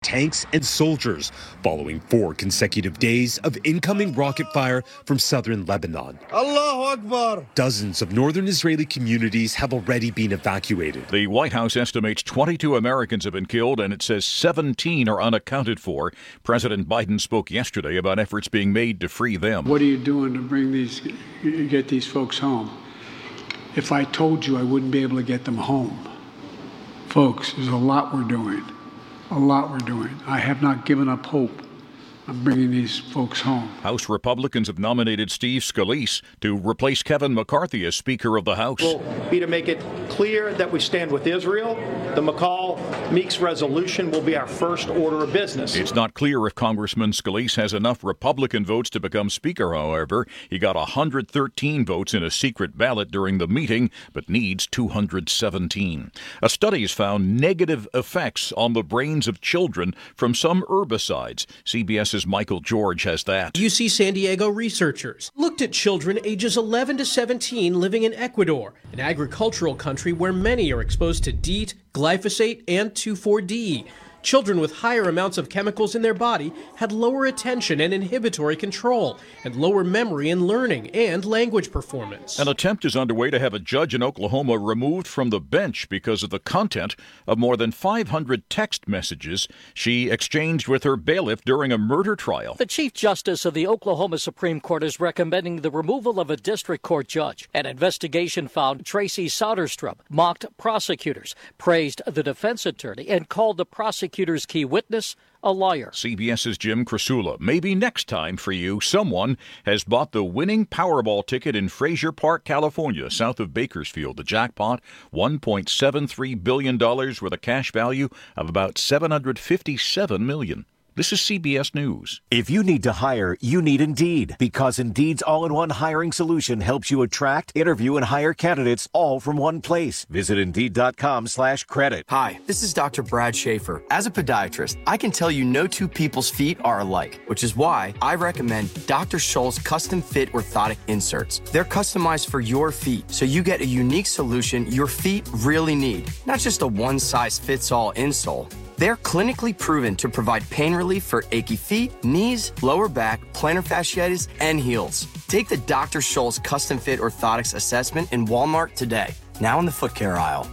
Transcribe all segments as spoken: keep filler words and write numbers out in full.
tanks and soldiers following four consecutive days of incoming rocket fire from southern Lebanon. Allahu Akbar! Dozens of northern Israeli communities have already been evacuated. The White House estimates twenty-two Americans have been killed, and it says seventeen are unaccounted for. President Biden spoke yesterday about efforts being made to free them. What are you doing to bring these, get these folks home? If I told you, I wouldn't be able to get them home. Folks, there's a lot we're doing. A lot we're doing. I have not given up hope. I'm bringing these folks home. House Republicans have nominated Steve Scalise to replace Kevin McCarthy as Speaker of the House. Will be to make it clear that we stand with Israel. The McCall-Meeks resolution will be our first order of business. It's not clear if Congressman Scalise has enough Republican votes to become Speaker, however. He got one hundred thirteen votes in a secret ballot during the meeting, but needs two hundred seventeen. A study has found negative effects on the brains of children from some herbicides. CBS's Michael George has that. U C San Diego researchers looked at children ages eleven to seventeen living in Ecuador, an agricultural country where many are exposed to DEET, glyphosate, and two four D. Children with higher amounts of chemicals in their body had lower attention and inhibitory control, and lower memory and learning and language performance. An attempt is underway to have a judge in Oklahoma removed from the bench because of the content of more than five hundred text messages she exchanged with her bailiff during a murder trial. The Chief Justice of the Oklahoma Supreme Court is recommending the removal of a district court judge. An investigation found Tracy Soderstrom mocked prosecutors, praised the defense attorney, and called the prosecutor prosecutor's key witness a liar. CBS's Jim Krasula. Maybe next time for you, someone has bought the winning Powerball ticket in Frazier Park, California, south of Bakersfield. The jackpot, one point seven three billion dollars with a cash value of about seven hundred fifty-seven million dollars. This is C B S News. If you need to hire, you need Indeed, because Indeed's all-in-one hiring solution helps you attract, interview, and hire candidates all from one place. Visit Indeed.com slash credit. Hi, this is Doctor Brad Schaefer. As a podiatrist, I can tell you no two people's feet are alike, which is why I recommend Doctor Scholl's custom fit orthotic inserts. They're customized for your feet, so you get a unique solution your feet really need, not just a one-size-fits-all insole. They're clinically proven to provide pain relief for achy feet, knees, lower back, plantar fasciitis, and heels. Take the Doctor Scholl's Custom Fit Orthotics Assessment in Walmart today. Now in the foot care aisle.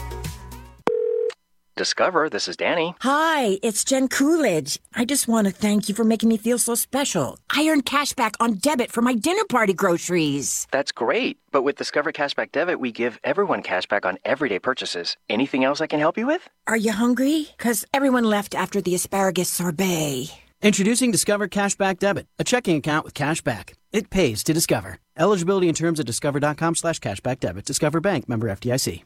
Discover, this is Danny. Hi, it's Jen Coolidge. I just want to thank you for making me feel so special. I earned cash back on debit for my dinner party groceries. That's great. But with Discover Cashback Debit, we give everyone cash back on everyday purchases. Anything else I can help you with? Are you hungry? Because everyone left after the asparagus sorbet. Introducing Discover Cashback Debit, a checking account with cash back. It pays to Discover. Eligibility and terms at discover.com slash cashback debit. Discover Bank, member F D I C.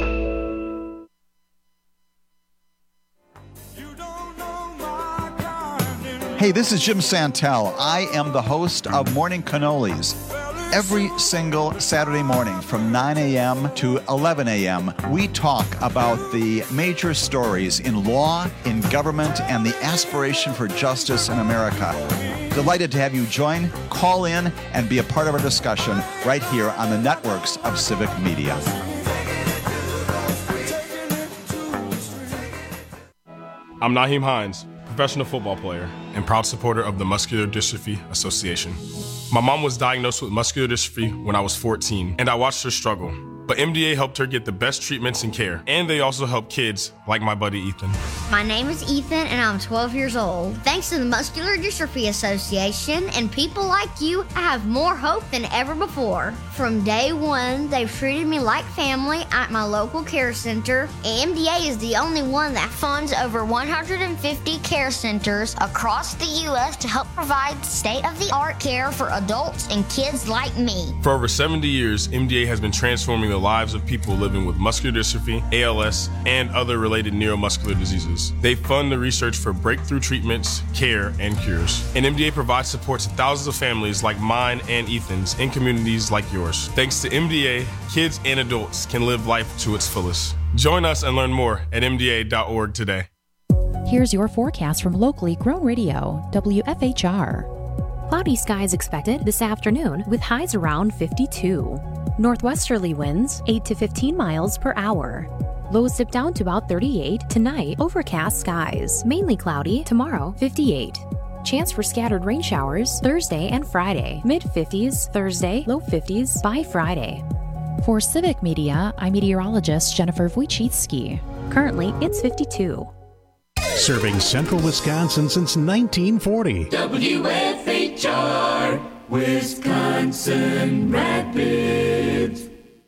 Hey, this is Jim Santel. I am the host of Morning Cannolis. Every single Saturday morning from nine a.m. to eleven a.m., we talk about the major stories in law, in government, and the aspiration for justice in America. Delighted to have you join, call in, and be a part of our discussion right here on the networks of Civic Media. I'm Naheem Hines, professional football player and proud supporter of the Muscular Dystrophy Association. My mom was diagnosed with muscular dystrophy when I was fourteen, and I watched her struggle. But M D A helped her get the best treatments and care, and they also help kids like my buddy Ethan. My name is Ethan, and I'm twelve years old. Thanks to the Muscular Dystrophy Association and people like you, I have more hope than ever before. From day one, they've treated me like family at my local care center. M D A is the only one that funds over one hundred fifty care centers across the U S to help provide state-of-the-art care for adults and kids like me. For over seventy years, M D A has been transforming the lives of people living with muscular dystrophy, A L S, and other related neuromuscular diseases. They fund the research for breakthrough treatments, care, and cures. And M D A provides support to thousands of families like mine and Ethan's in communities like yours. Thanks to M D A, kids and adults can live life to its fullest. Join us and learn more at M D A dot org today. Here's your forecast from locally grown radio, W F H R. Cloudy skies expected this afternoon with highs around fifty-two. Northwesterly winds eight to fifteen miles per hour. Lows dip down to about thirty-eight. Tonight, overcast skies. Mainly cloudy. Tomorrow, fifty-eight. Chance for scattered rain showers Thursday and Friday. mid-fifties Thursday, low fifties by Friday. For Civic Media, I'm meteorologist Jennifer Wojcicki. Currently, it's fifty-two. Serving central Wisconsin since nineteen forty. W F H R, Wisconsin Rapids.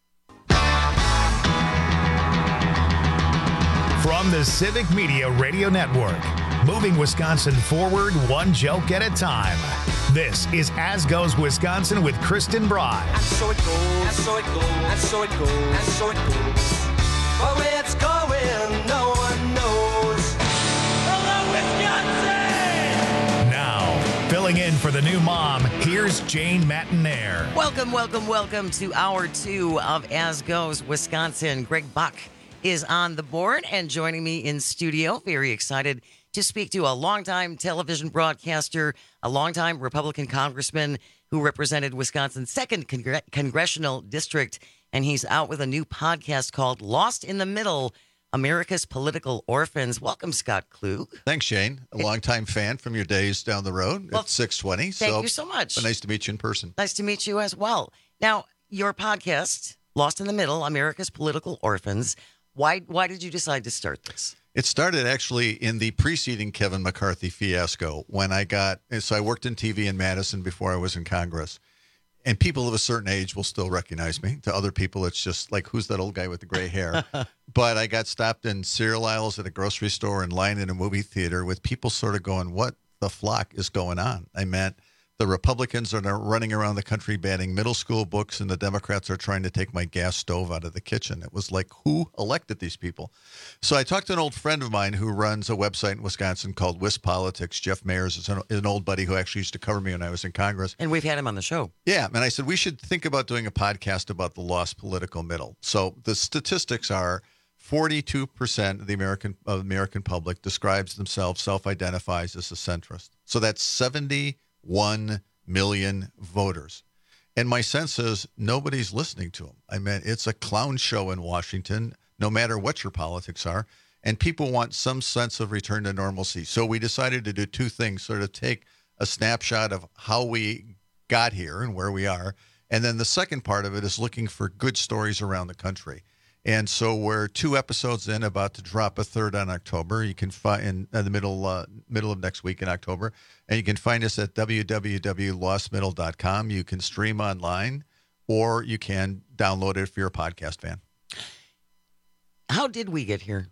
From the Civic Media Radio Network, moving Wisconsin forward one joke at a time. This is As Goes Wisconsin with Kristen Bry. And so it goes, and so it goes, and so it goes, and so it goes. But where it's going, no one knows. Hello, Wisconsin! Now, filling in for the new mom, here's Jane Matinaire. Welcome, welcome, welcome to hour two of As Goes Wisconsin. Greg Buck is on the board and joining me in studio. Very excited to speak to a longtime television broadcaster, a longtime Republican congressman who represented Wisconsin's second congr- congressional district. And he's out with a new podcast called Lost in the Middle, America's Political Orphans. Welcome, Scott Klug. Thanks, Shane. A longtime fan from your days down the road Well, at six twenty. thank so you so much. Nice to meet you in person. Nice to meet you as well. Now, your podcast, Lost in the Middle, America's Political Orphans. Why why did you decide to start this? It started actually in the preceding Kevin McCarthy fiasco when I got, so I worked in T V in Madison before I was in Congress. And people of a certain age will still recognize me. To other people, it's just like, who's that old guy with the gray hair? But I got stopped in cereal aisles at a grocery store and lying in a movie theater with people sort of going, what the flock is going on? I meant the Republicans are now running around the country banning middle school books, and the Democrats are trying to take my gas stove out of the kitchen. It was like, who elected these people? So I talked to an old friend of mine who runs a website in Wisconsin called WisPolitics. Jeff Mayers is an, an old buddy who actually used to cover me when I was in Congress. And we've had him on the show. Yeah, and I said, we should think about doing a podcast about the lost political middle. So the statistics are forty-two percent of the American of the American public describes themselves, self-identifies as a centrist. So that's seventy-one million voters. And my sense is nobody's listening to them. I mean, it's a clown show in Washington, no matter what your politics are. And people want some sense of return to normalcy. So we decided to do two things, sort of take a snapshot of how we got here and where we are. And then the second part of it is looking for good stories around the country. And so we're two episodes in, about to drop a third on October. You can find in uh, the middle uh, middle of next week in October, and you can find us at w w w dot lost middle dot com. You can stream online, or you can download it if you're a podcast fan. How did we get here?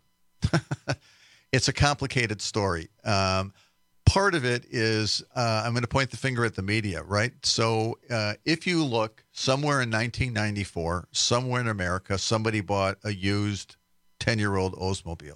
It's a complicated story. Um, part of it is uh, I'm going to point the finger at the media, right? So uh, if you look somewhere in nineteen ninety-four, somewhere in America, somebody bought a used ten-year-old Oldsmobile.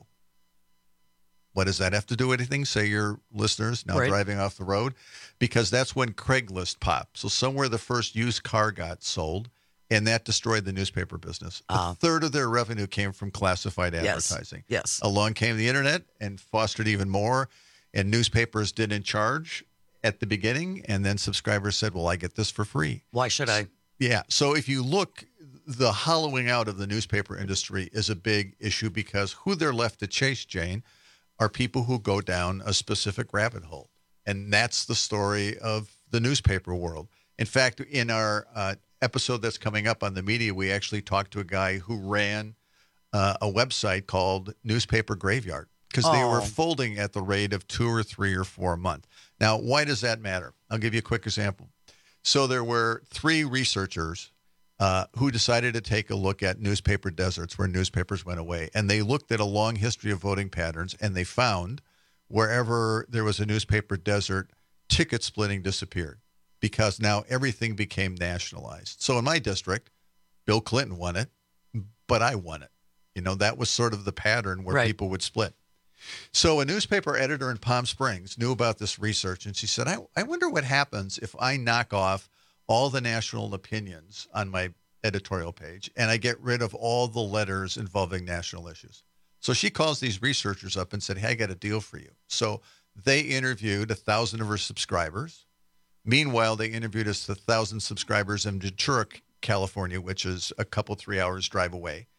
What does that have to do with anything? Say your listeners now Right. driving off the road, because that's when Craigslist popped. So somewhere the first used car got sold, and that destroyed the newspaper business. Ah. A third of their revenue came from classified Yes. advertising. Yes. Along came the internet and fostered even more, and newspapers didn't charge at the beginning, and then subscribers said, well, I get this for free. Why should I? Yeah. So if you look, the hollowing out of the newspaper industry is a big issue, because who they're left to chase, Jane, are people who go down a specific rabbit hole. And that's the story of the newspaper world. In fact, in our uh, episode that's coming up on the media, we actually talked to a guy who ran uh, a website called Newspaper Graveyard, because they were Oh. folding at the rate of two or three or four a month. Now, why does that matter? I'll give you a quick example. So there were three researchers uh, who decided to take a look at newspaper deserts where newspapers went away. And they looked at a long history of voting patterns, and they found wherever there was a newspaper desert, ticket splitting disappeared, because now everything became nationalized. So in my district, Bill Clinton won it, but I won it. You know, that was sort of the pattern where Right. people would split. So a newspaper editor in Palm Springs knew about this research, and she said, I, I wonder what happens if I knock off all the national opinions on my editorial page and I get rid of all the letters involving national issues. So she calls these researchers up and said, hey, I got a deal for you. So they interviewed a thousand of her subscribers. Meanwhile, they interviewed us a thousand subscribers in Ventura, California, which is a couple, three hours drive away.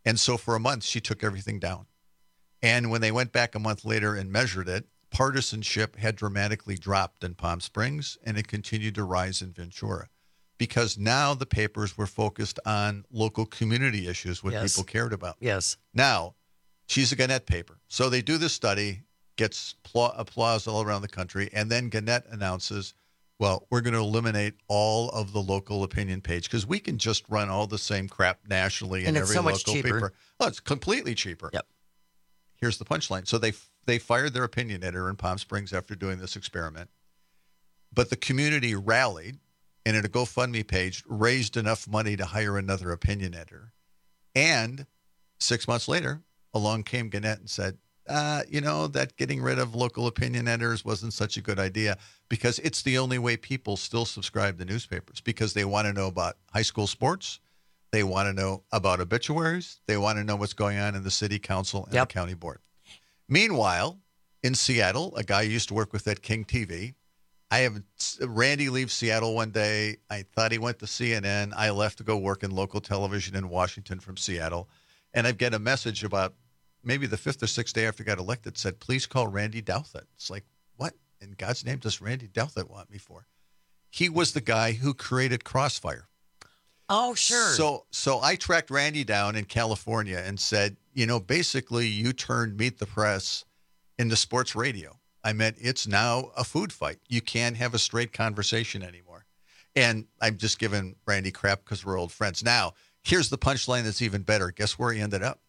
And so for a month, she took everything down. And when they went back a month later and measured it, partisanship had dramatically dropped in Palm Springs, and it continued to rise in Ventura, because now the papers were focused on local community issues, what Yes. people cared about. Yes. Now, she's a Gannett paper. So they do this study, gets pl- applause all around the country, and then Gannett announces, well, we're going to eliminate all of the local opinion page because we can just run all the same crap nationally in And it's every so much local cheaper. paper. Oh, it's completely cheaper. Yep. Here's the punchline. So they they fired their opinion editor in Palm Springs after doing this experiment. But the community rallied, and at a GoFundMe page, raised enough money to hire another opinion editor. And six months later, along came Gannett and said, uh, you know, that getting rid of local opinion editors wasn't such a good idea because it's the only way people still subscribe to newspapers, because they want to know about high school sports. They want to know about obituaries. They want to know what's going on in the city council and Yep. the county board. Meanwhile, in Seattle, a guy I used to work with at King T V, I have Randy leaves Seattle one day. I thought he went to C N N. I left to go work in local television in Washington from Seattle. And I get a message about maybe the fifth or sixth day after I got elected, said, please call Randy Douthit. It's like, what in God's name does Randy Douthit want me for? He was the guy who created Crossfire. Oh, sure. So so I tracked Randy down in California and said, you know, basically you turned Meet the Press into sports radio. I meant it's now a food fight. You can't have a straight conversation anymore. And I'm just giving Randy crap because we're old friends. Now, here's the punchline that's even better. Guess where he ended up?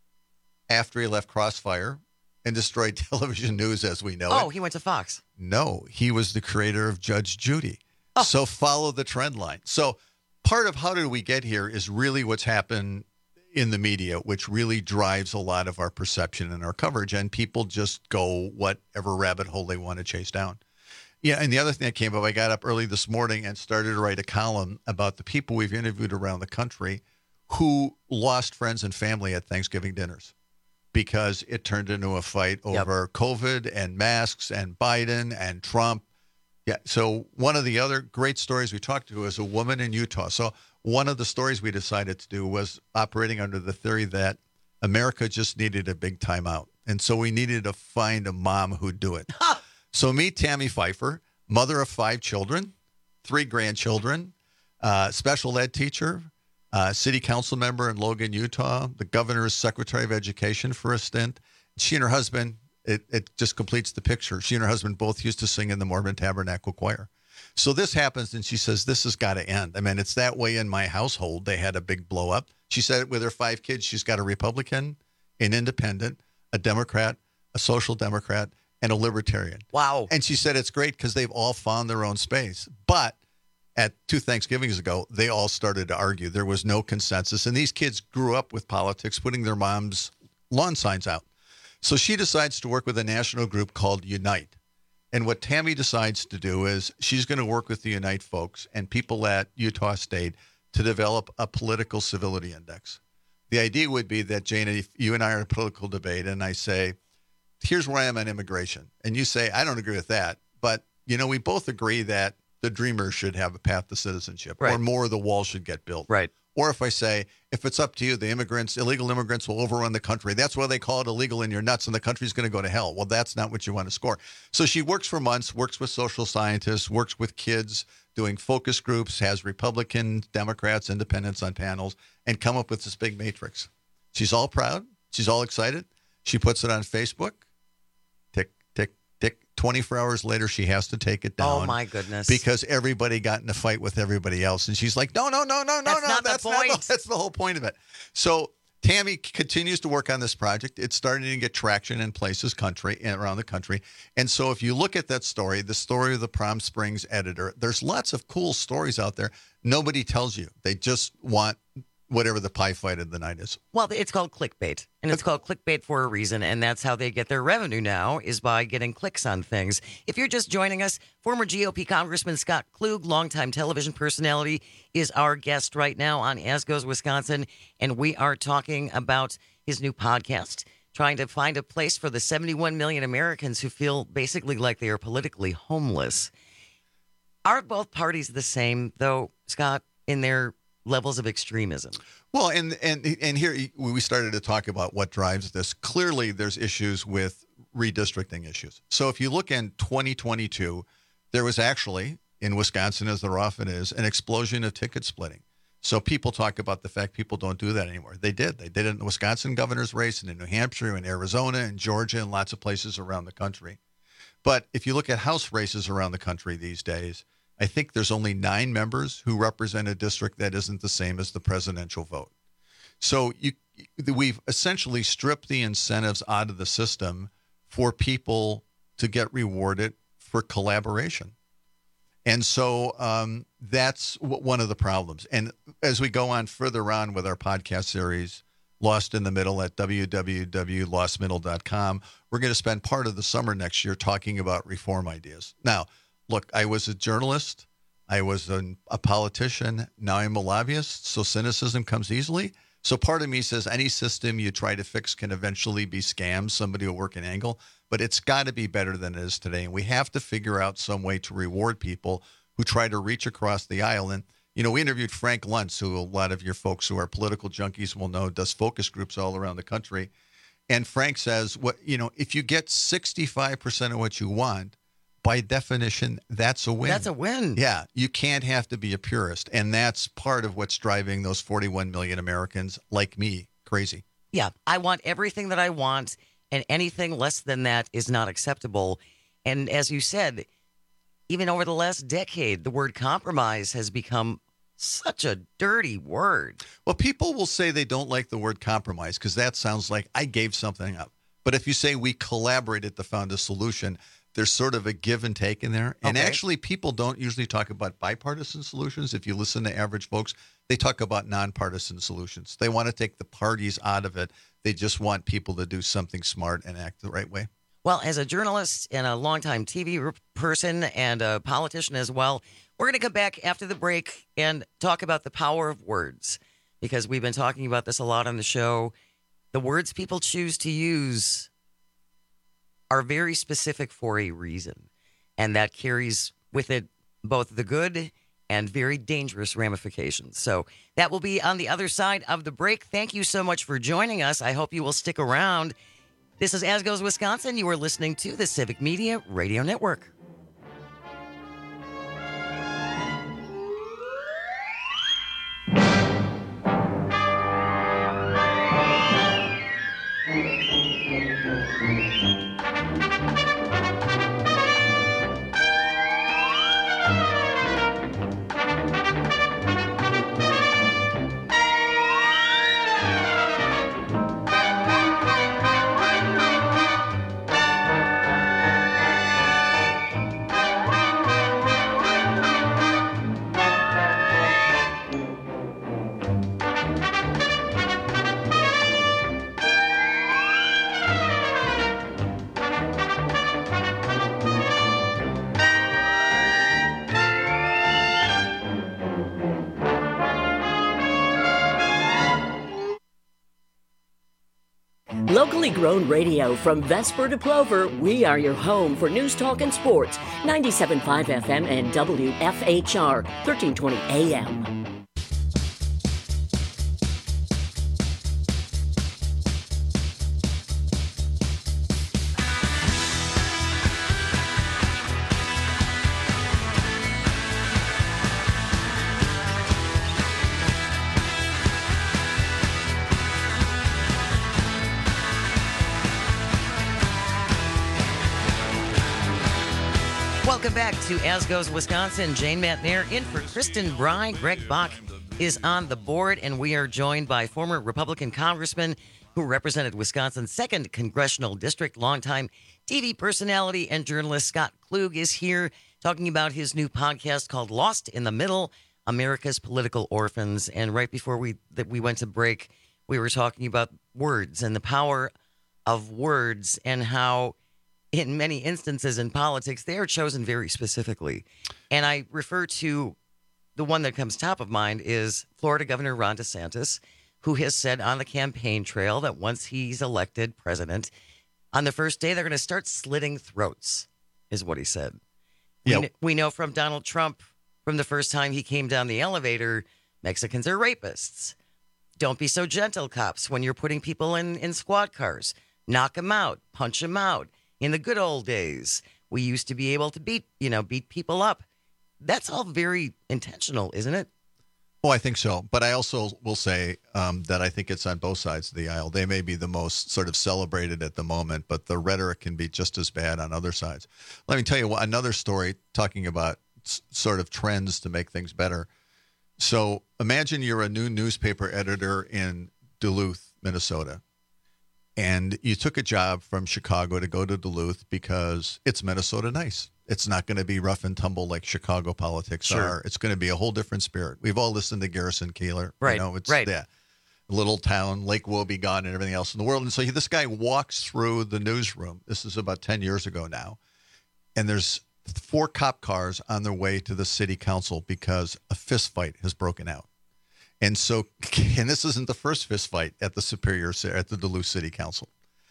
After he left Crossfire and destroyed television news as we know it. Oh, he went to Fox. No, he was the creator of Judge Judy. So follow the trend line. So part of how did we get here is really what's happened in the media, which really drives a lot of our perception and our coverage. And people just go whatever rabbit hole they want to chase down. Yeah, and the other thing that came up, I got up early this morning and started to write a column about the people we've interviewed around the country who lost friends and family at Thanksgiving dinners because it turned into a fight over COVID and masks and Biden and Trump. Yeah. So one of the other great stories we talked to is a woman in Utah. So one of the stories we decided to do was operating under the theory that America just needed a big timeout. And so we needed to find a mom who'd do it. So meet Tammy Pfeiffer, mother of five children, three grandchildren, uh, special ed teacher, uh, city council member in Logan, Utah, the governor's secretary of education for a stint. She and her husband, It it just completes the picture. She and her husband both used to sing in the Mormon Tabernacle Choir. So this happens, and she says, this has got to end. I mean, it's that way in my household. They had a big blow up. She said with her five kids, she's got a Republican, an independent, a Democrat, a social democrat, and a libertarian. Wow. And she said it's great because they've all found their own space. But at two Thanksgivings ago, they all started to argue. There was no consensus. And these kids grew up with politics, putting their mom's lawn signs out. So she decides to work with a national group called Unite. And what Tammy decides to do is she's going to work with the Unite folks and people at Utah State to develop a political civility index. The idea would be that, Jane, if you and I are in a political debate and I say, here's where I am on immigration. And you say, I don't agree with that. But, you know, we both agree that the Dreamers should have a path to citizenship, Right. or more of the wall should get built. Right. Or if I say, if it's up to you, the immigrants, illegal immigrants will overrun the country. That's why they call it illegal and you're nuts and the country's going to go to hell. Well, that's not what you want to score. So she works for months, works with social scientists, works with kids, doing focus groups, has Republicans, Democrats, independents on panels, and come up with this big matrix. She's all proud. She's all excited. She puts it on Facebook. Tick, tick, tick. twenty-four hours later, she has to take it down. Oh, my goodness. Because everybody got in a fight with everybody else. And she's like, no, no, no, no, no, That's no. not the that's point. Not the, that's the whole point of it. So Tammy continues to work on this project. It's starting to get traction in places country and around the country. And so if you look at that story, the story of the Palm Springs editor, there's lots of cool stories out there. Nobody tells you. They just want whatever the pie fight of the night is. Well, it's called clickbait, and it's called clickbait for a reason, and that's how they get their revenue now, is by getting clicks on things. If you're just joining us, former G O P Congressman Scott Klug, longtime television personality, is our guest right now on As Goes Wisconsin, and we are talking about his new podcast, trying to find a place for the seventy-one million Americans who feel basically like they are politically homeless. Are both parties the same, though, Scott, in their levels of extremism. Well, and and and here we started to talk about what drives this. Clearly, there's issues with redistricting issues. So if you look in twenty twenty-two, there was actually, in Wisconsin, as there often is, an explosion of ticket splitting. So people talk about the fact people don't do that anymore. They did. They did it in the Wisconsin governor's race and in New Hampshire and Arizona and Georgia and lots of places around the country. But if you look at House races around the country these days, I think there's only nine members who represent a district that isn't the same as the presidential vote. So you, we've essentially stripped the incentives out of the system for people to get rewarded for collaboration. And so um, that's w- one of the problems. And as we go on further on with our podcast series, Lost in the Middle at w w w dot lost middle dot com, we're going to spend part of the summer next year talking about reform ideas. Now, look, I was a journalist. I was an, a politician. Now I'm a lobbyist. So cynicism comes easily. So part of me says any system you try to fix can eventually be scams. Somebody will work an angle. But it's got to be better than it is today. And we have to figure out some way to reward people who try to reach across the aisle. And, you know, we interviewed Frank Luntz, who a lot of your folks who are political junkies will know does focus groups all around the country. And Frank says, what you know, if you get sixty-five percent of what you want, by definition, that's a win. That's a win. Yeah, you can't have to be a purist. And that's part of what's driving those forty-one million Americans like me crazy. Yeah, I want everything that I want, and anything less than that is not acceptable. And as you said, even over the last decade, the word compromise has become such a dirty word. Well, people will say they don't like the word compromise because that sounds like I gave something up. But if you say we collaborated to find a solution, there's sort of a give and take in there. And Okay. actually, people don't usually talk about bipartisan solutions. If you listen to average folks, they talk about nonpartisan solutions. They want to take the parties out of it. They just want people to do something smart and act the right way. Well, as a journalist and a longtime T V person and a politician as well, we're going to come back after the break and talk about the power of words, because we've been talking about this a lot on the show. The words people choose to use are very specific for a reason, and that carries with it both the good and very dangerous ramifications. So that will be on the other side of the break. Thank you so much for joining us. I hope you will stick around. This is As Goes Wisconsin. You are listening to the Civic Media Radio Network. Locally grown radio from Vesper to Plover, we are your home for news, talk, and sports. ninety-seven point five F M and W F H R, thirteen twenty A M. Welcome back to As Goes Wisconsin. Jane Matnair in for Kristen Bry. Greg Bach is on the board, and we are joined by former Republican congressman who represented Wisconsin's second congressional district. Longtime T V personality and journalist Scott Klug is here talking about his new podcast called Lost in the Middle, America's Political Orphans. And right before we that we went to break, we were talking about words and the power of words and how in many instances in politics, they are chosen very specifically. And I refer to the one that comes top of mind is Florida Governor Ron DeSantis, who has said on the campaign trail that once he's elected president, on the first day, they're going to start slitting throats, is what he said. Yeah. We, kn- we know from Donald Trump, from the first time he came down the elevator, Mexicans are rapists. Don't be so gentle, cops, when you're putting people in, in squad cars. Knock them out, punch them out. In the good old days, we used to be able to beat, you know, beat people up. That's all very intentional, isn't it? Oh, I think so. But I also will say um, that I think it's on both sides of the aisle. They may be the most sort of celebrated at the moment, but the rhetoric can be just as bad on other sides. Let me tell you what, another story talking about s- sort of trends to make things better. So imagine you're a new newspaper editor in Duluth, Minnesota, and you took a job from Chicago to go to Duluth because it's Minnesota nice. It's not going to be rough and tumble like Chicago politics Sure. are. It's going to be a whole different spirit. We've all listened to Garrison Keillor. Right, You know, it's right. that little town, Lake Wobegon, and everything else in the world. And so he, this guy walks through the newsroom. This is about ten years ago now. And there's four cop cars on their way to the city council because a fist fight has broken out. And so, and this isn't the first fist fight at the Superior, at the Duluth City Council.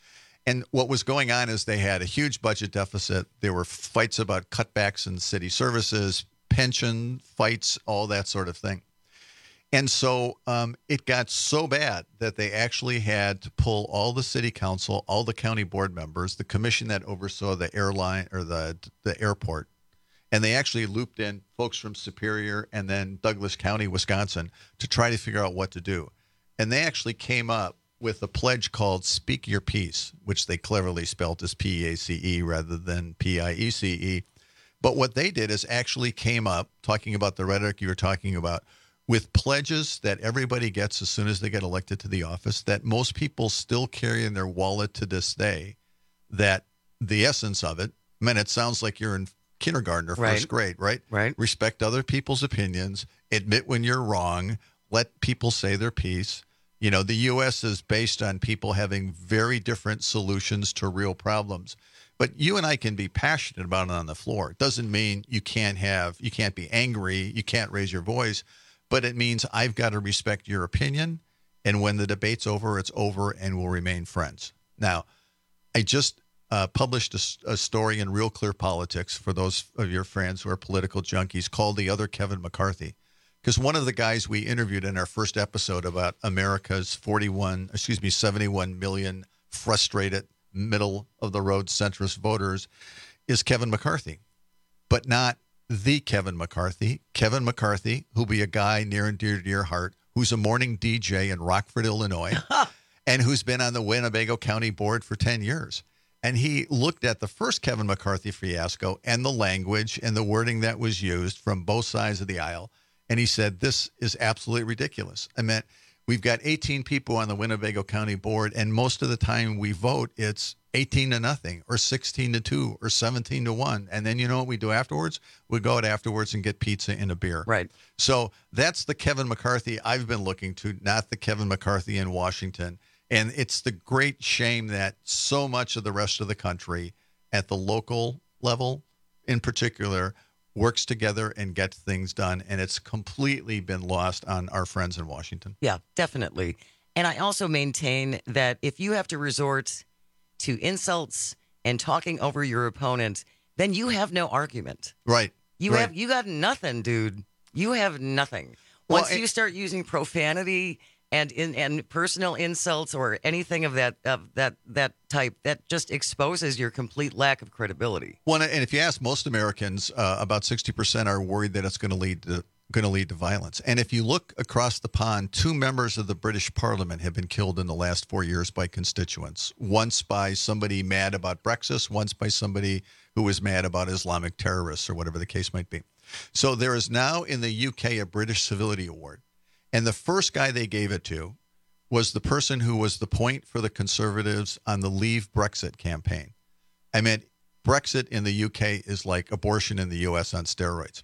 And what was going on is they had a huge budget deficit. There were fights about cutbacks in city services, pension fights, all that sort of thing. And so um, it got so bad that they actually had to pull all the city council, all the county board members, the commission that oversaw the airline or the the airport, and they actually looped in folks from Superior and then Douglas County, Wisconsin, to try to figure out what to do. And they actually came up with a pledge called Speak Your Piece, which they cleverly spelt as P E A C E rather than P I E C E. But what they did is actually came up, talking about the rhetoric you were talking about, with pledges that everybody gets as soon as they get elected to the office, that most people still carry in their wallet to this day, that the essence of it, I mean, it sounds like you're in kindergarten or Right. first grade, right? Right. Respect other people's opinions, admit when you're wrong, let people say their piece. You know, the U S is based on people having very different solutions to real problems. But you and I can be passionate about it on the floor. It doesn't mean you can't have, you can't be angry, you can't raise your voice, but it means I've got to respect your opinion. And when the debate's over, it's over and we'll remain friends. Now, I just uh, published a, a story in Real Clear Politics for those of your friends who are political junkies called The Other Kevin McCarthy. Because one of the guys we interviewed in our first episode about America's forty-one, excuse me, seventy-one million frustrated middle of the road centrist voters is Kevin McCarthy, but not the Kevin McCarthy. Kevin McCarthy, who'll be a guy near and dear to your heart, who's a morning D J in Rockford, Illinois, and who's been on the Winnebago County Board for ten years. And he looked at the first Kevin McCarthy fiasco and the language and the wording that was used from both sides of the aisle. And he said, this is absolutely ridiculous. I mean, we've got eighteen people on the Winnebago County Board, and most of the time we vote, it's eighteen to nothing or sixteen to two or seventeen to one. And then you know what we do afterwards? We go out afterwards and get pizza and a beer. Right. So that's the Kevin McCarthy I've been looking to, not the Kevin McCarthy in Washington. And it's the great shame that so much of the rest of the country at the local level in particular works together and gets things done. And it's completely been lost on our friends in Washington. Yeah, definitely. And I also maintain that if you have to resort to insults and talking over your opponent, then you have no argument. Right. You right. have you got nothing, dude. You have nothing. Well, Once it- you start using profanity and in and personal insults or anything of that of that that type, that just exposes your complete lack of credibility. Well, and if you ask most Americans, uh, about sixty percent are worried that it's going to lead to going to lead to violence. And if you look across the pond, two members of the British Parliament have been killed in the last four years by constituents. Once by somebody mad about Brexit, once by somebody who was mad about Islamic terrorists or whatever the case might be. So there is now in the U K a British Civility Award. And the first guy they gave it to was the person who was the point for the Conservatives on the Leave Brexit campaign. I mean, Brexit in the U K is like abortion in the U S on steroids.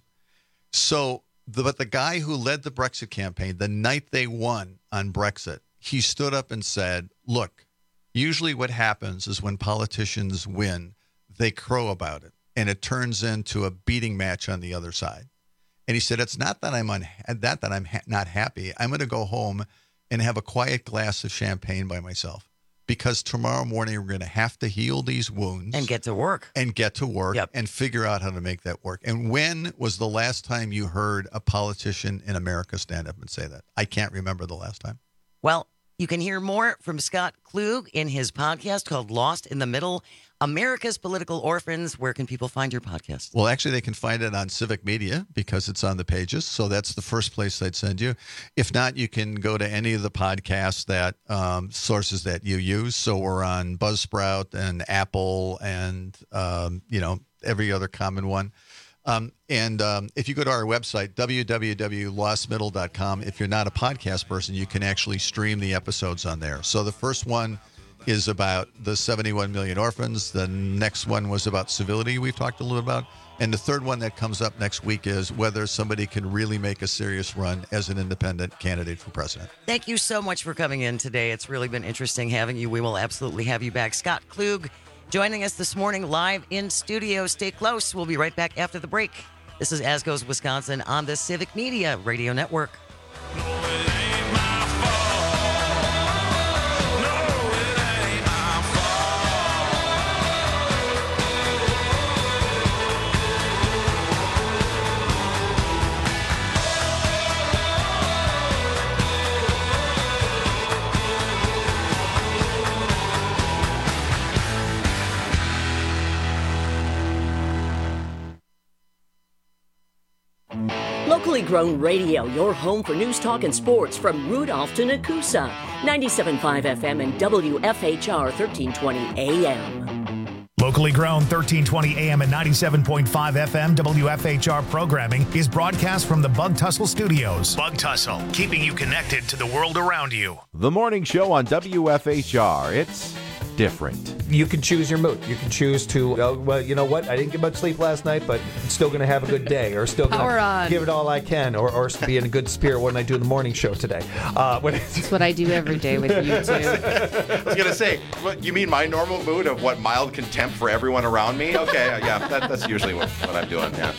So, the, but the guy who led the Brexit campaign, the night they won on Brexit, he stood up and said, look, usually what happens is when politicians win, they crow about it, and it turns into a beating match on the other side. And he said, it's not that I'm un- that, that I'm ha- not happy. I'm going to go home and have a quiet glass of champagne by myself. because tomorrow morning we're going to have to heal these wounds. And get to work. And get to work Yep. and figure out how to make that work. And when was the last time you heard a politician in America stand up and say that? I can't remember the last time. Well, you can hear more from Scott Klug in his podcast called Lost in the Middle, America's Political Orphans. Where can people find your podcast? Well, actually, they can find it on Civic Media because it's on the pages. So that's the first place I'd send you. If not, you can go to any of the podcasts that um, sources that you use. So we're on Buzzsprout and Apple and, um, you know, every other common one. Um, and um, if you go to our website, w w w dot lost middle dot com, if you're not a podcast person, you can actually stream the episodes on there. So the first one is about the seventy-one million orphans. The next one was about civility we've talked a little about. And the third one that comes up next week is whether somebody can really make a serious run as an independent candidate for president. Thank you so much for coming in today. It's really been interesting having you. We will absolutely have you back. Scott Klug joining us this morning live in studio. Stay close. We'll be right back after the break. This is As Goes Wisconsin on the Civic Media Radio Network. Locally grown radio, your home for news, talk, and sports from Rudolph to Nakusa. ninety-seven point five F M and W F H R thirteen twenty A M. Locally grown thirteen twenty A M and ninety-seven point five F M W F H R programming is broadcast from the Bug Tussle Studios. Bug Tussle, keeping you connected to the world around you. The morning show on W F H R. It's different. You can choose your mood. You can choose to, oh, well, you know what? I didn't get much sleep last night, but I'm still going to have a good day, or still going to give it all I can, or, or be in a good spirit when I do the morning show today. Uh, when That's what I do every day with you, too. I was going to say, what, you mean my normal mood of what, mild contempt for everyone around me? Okay, yeah, that, that's usually what, what I'm doing, yeah.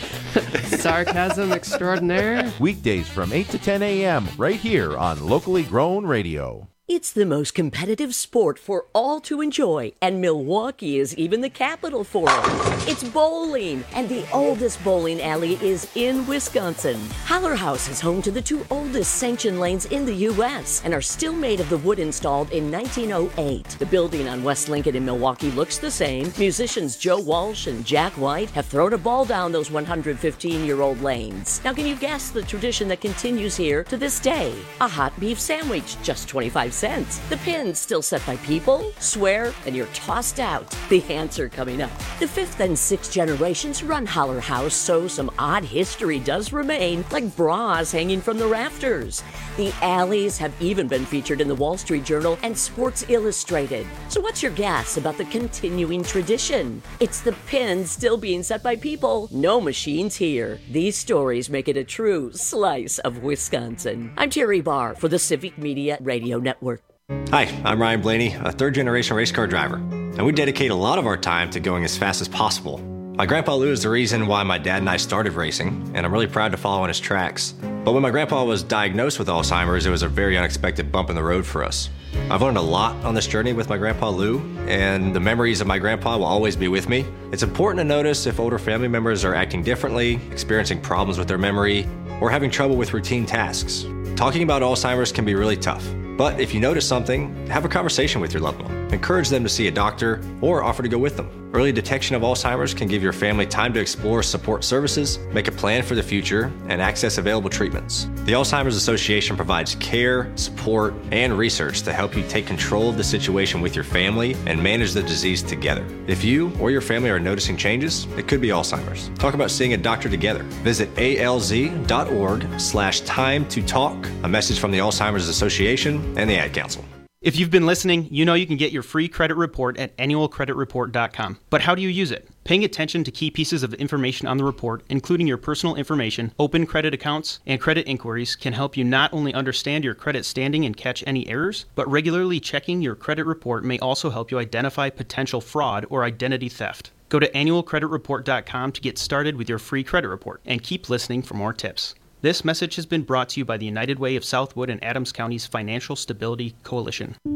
Sarcasm extraordinaire. Weekdays from eight to ten A M right here on Locally Grown Radio. It's the most competitive sport for all to enjoy, and Milwaukee is even the capital for it. It's bowling, and the oldest bowling alley is in Wisconsin. Holler House is home to the two oldest sanctioned lanes in the U S and are still made of the wood installed in nineteen oh eight. The building on West Lincoln in Milwaukee looks the same. Musicians Joe Walsh and Jack White have thrown a ball down those one hundred fifteen-year-old lanes. Now, can you guess the tradition that continues here to this day? A hot beef sandwich, just twenty-five cents. The pins still set by people, swear, and you're tossed out. The answer coming up. The fifth and sixth generations run Holler House, so some odd history does remain, like bras hanging from the rafters. The alleys have even been featured in the Wall Street Journal and Sports Illustrated. So what's your guess about the continuing tradition? It's the pins still being set by people. No machines here. These stories make it a true slice of Wisconsin. I'm Terry Barr for the Civic Media Radio Network. Hi, I'm Ryan Blaney, a third-generation race car driver, and we dedicate a lot of our time to going as fast as possible. My grandpa Lou is the reason why my dad and I started racing, and I'm really proud to follow in his tracks. But when my grandpa was diagnosed with Alzheimer's, it was a very unexpected bump in the road for us. I've learned a lot on this journey with my grandpa Lou, and the memories of my grandpa will always be with me. It's important to notice if older family members are acting differently, experiencing problems with their memory, or having trouble with routine tasks. Talking about Alzheimer's can be really tough. But if you notice something, have a conversation with your loved one. Encourage them to see a doctor or offer to go with them. Early detection of Alzheimer's can give your family time to explore support services, make a plan for the future, and access available treatments. The Alzheimer's Association provides care, support, and research to help you take control of the situation with your family and manage the disease together. If you or your family are noticing changes, it could be Alzheimer's. Talk about seeing a doctor together. Visit A L Z dot org slash time to talk. A message from the Alzheimer's Association and the Ad Council. If you've been listening, you know you can get your free credit report at annual credit report dot com. But how do you use it? Paying attention to key pieces of information on the report, including your personal information, open credit accounts, and credit inquiries, can help you not only understand your credit standing and catch any errors, but regularly checking your credit report may also help you identify potential fraud or identity theft. Go to annual credit report dot com to get started with your free credit report, and keep listening for more tips. This message has been brought to you by the United Way of Southwood and Adams County's Financial Stability Coalition.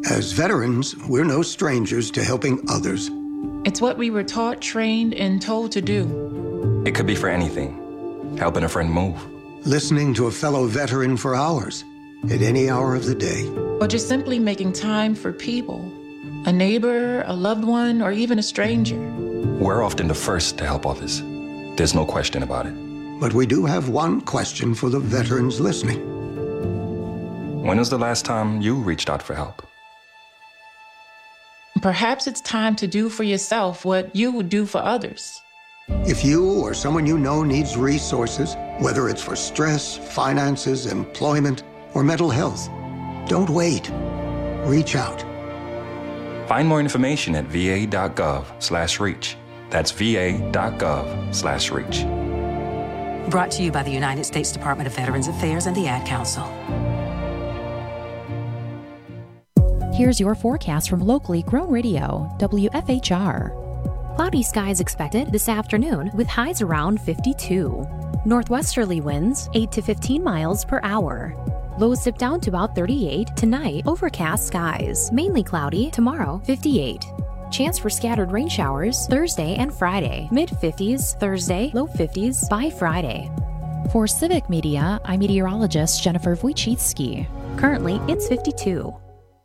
As veterans, we're no strangers to helping others. It's what we were taught, trained, and told to do. It could be for anything. Helping a friend move. Listening to a fellow veteran for hours, at any hour of the day. Or just simply making time for people. A neighbor, a loved one, or even a stranger. We're often the first to help others. There's no question about it. But we do have one question for the veterans listening. When was the last time you reached out for help? Perhaps it's time to do for yourself what you would do for others. If you or someone you know needs resources, whether it's for stress, finances, employment, or mental health, don't wait. Reach out. Find more information at va.gov slash reach. That's va.gov slash reach. Brought to you by the United States Department of Veterans Affairs and the Ad Council. Here's your forecast from locally grown radio, W F H R. Cloudy skies expected this afternoon with highs around fifty-two. Northwesterly winds eight to fifteen miles per hour. Lows dip down to about thirty-eight. Tonight, overcast skies, mainly cloudy. Tomorrow, fifty-eight. Chance for scattered rain showers Thursday and Friday. mid-fifties Thursday, low fifties by Friday. For Civic Media, I'm meteorologist Jennifer Wojcicki. Currently, it's fifty-two.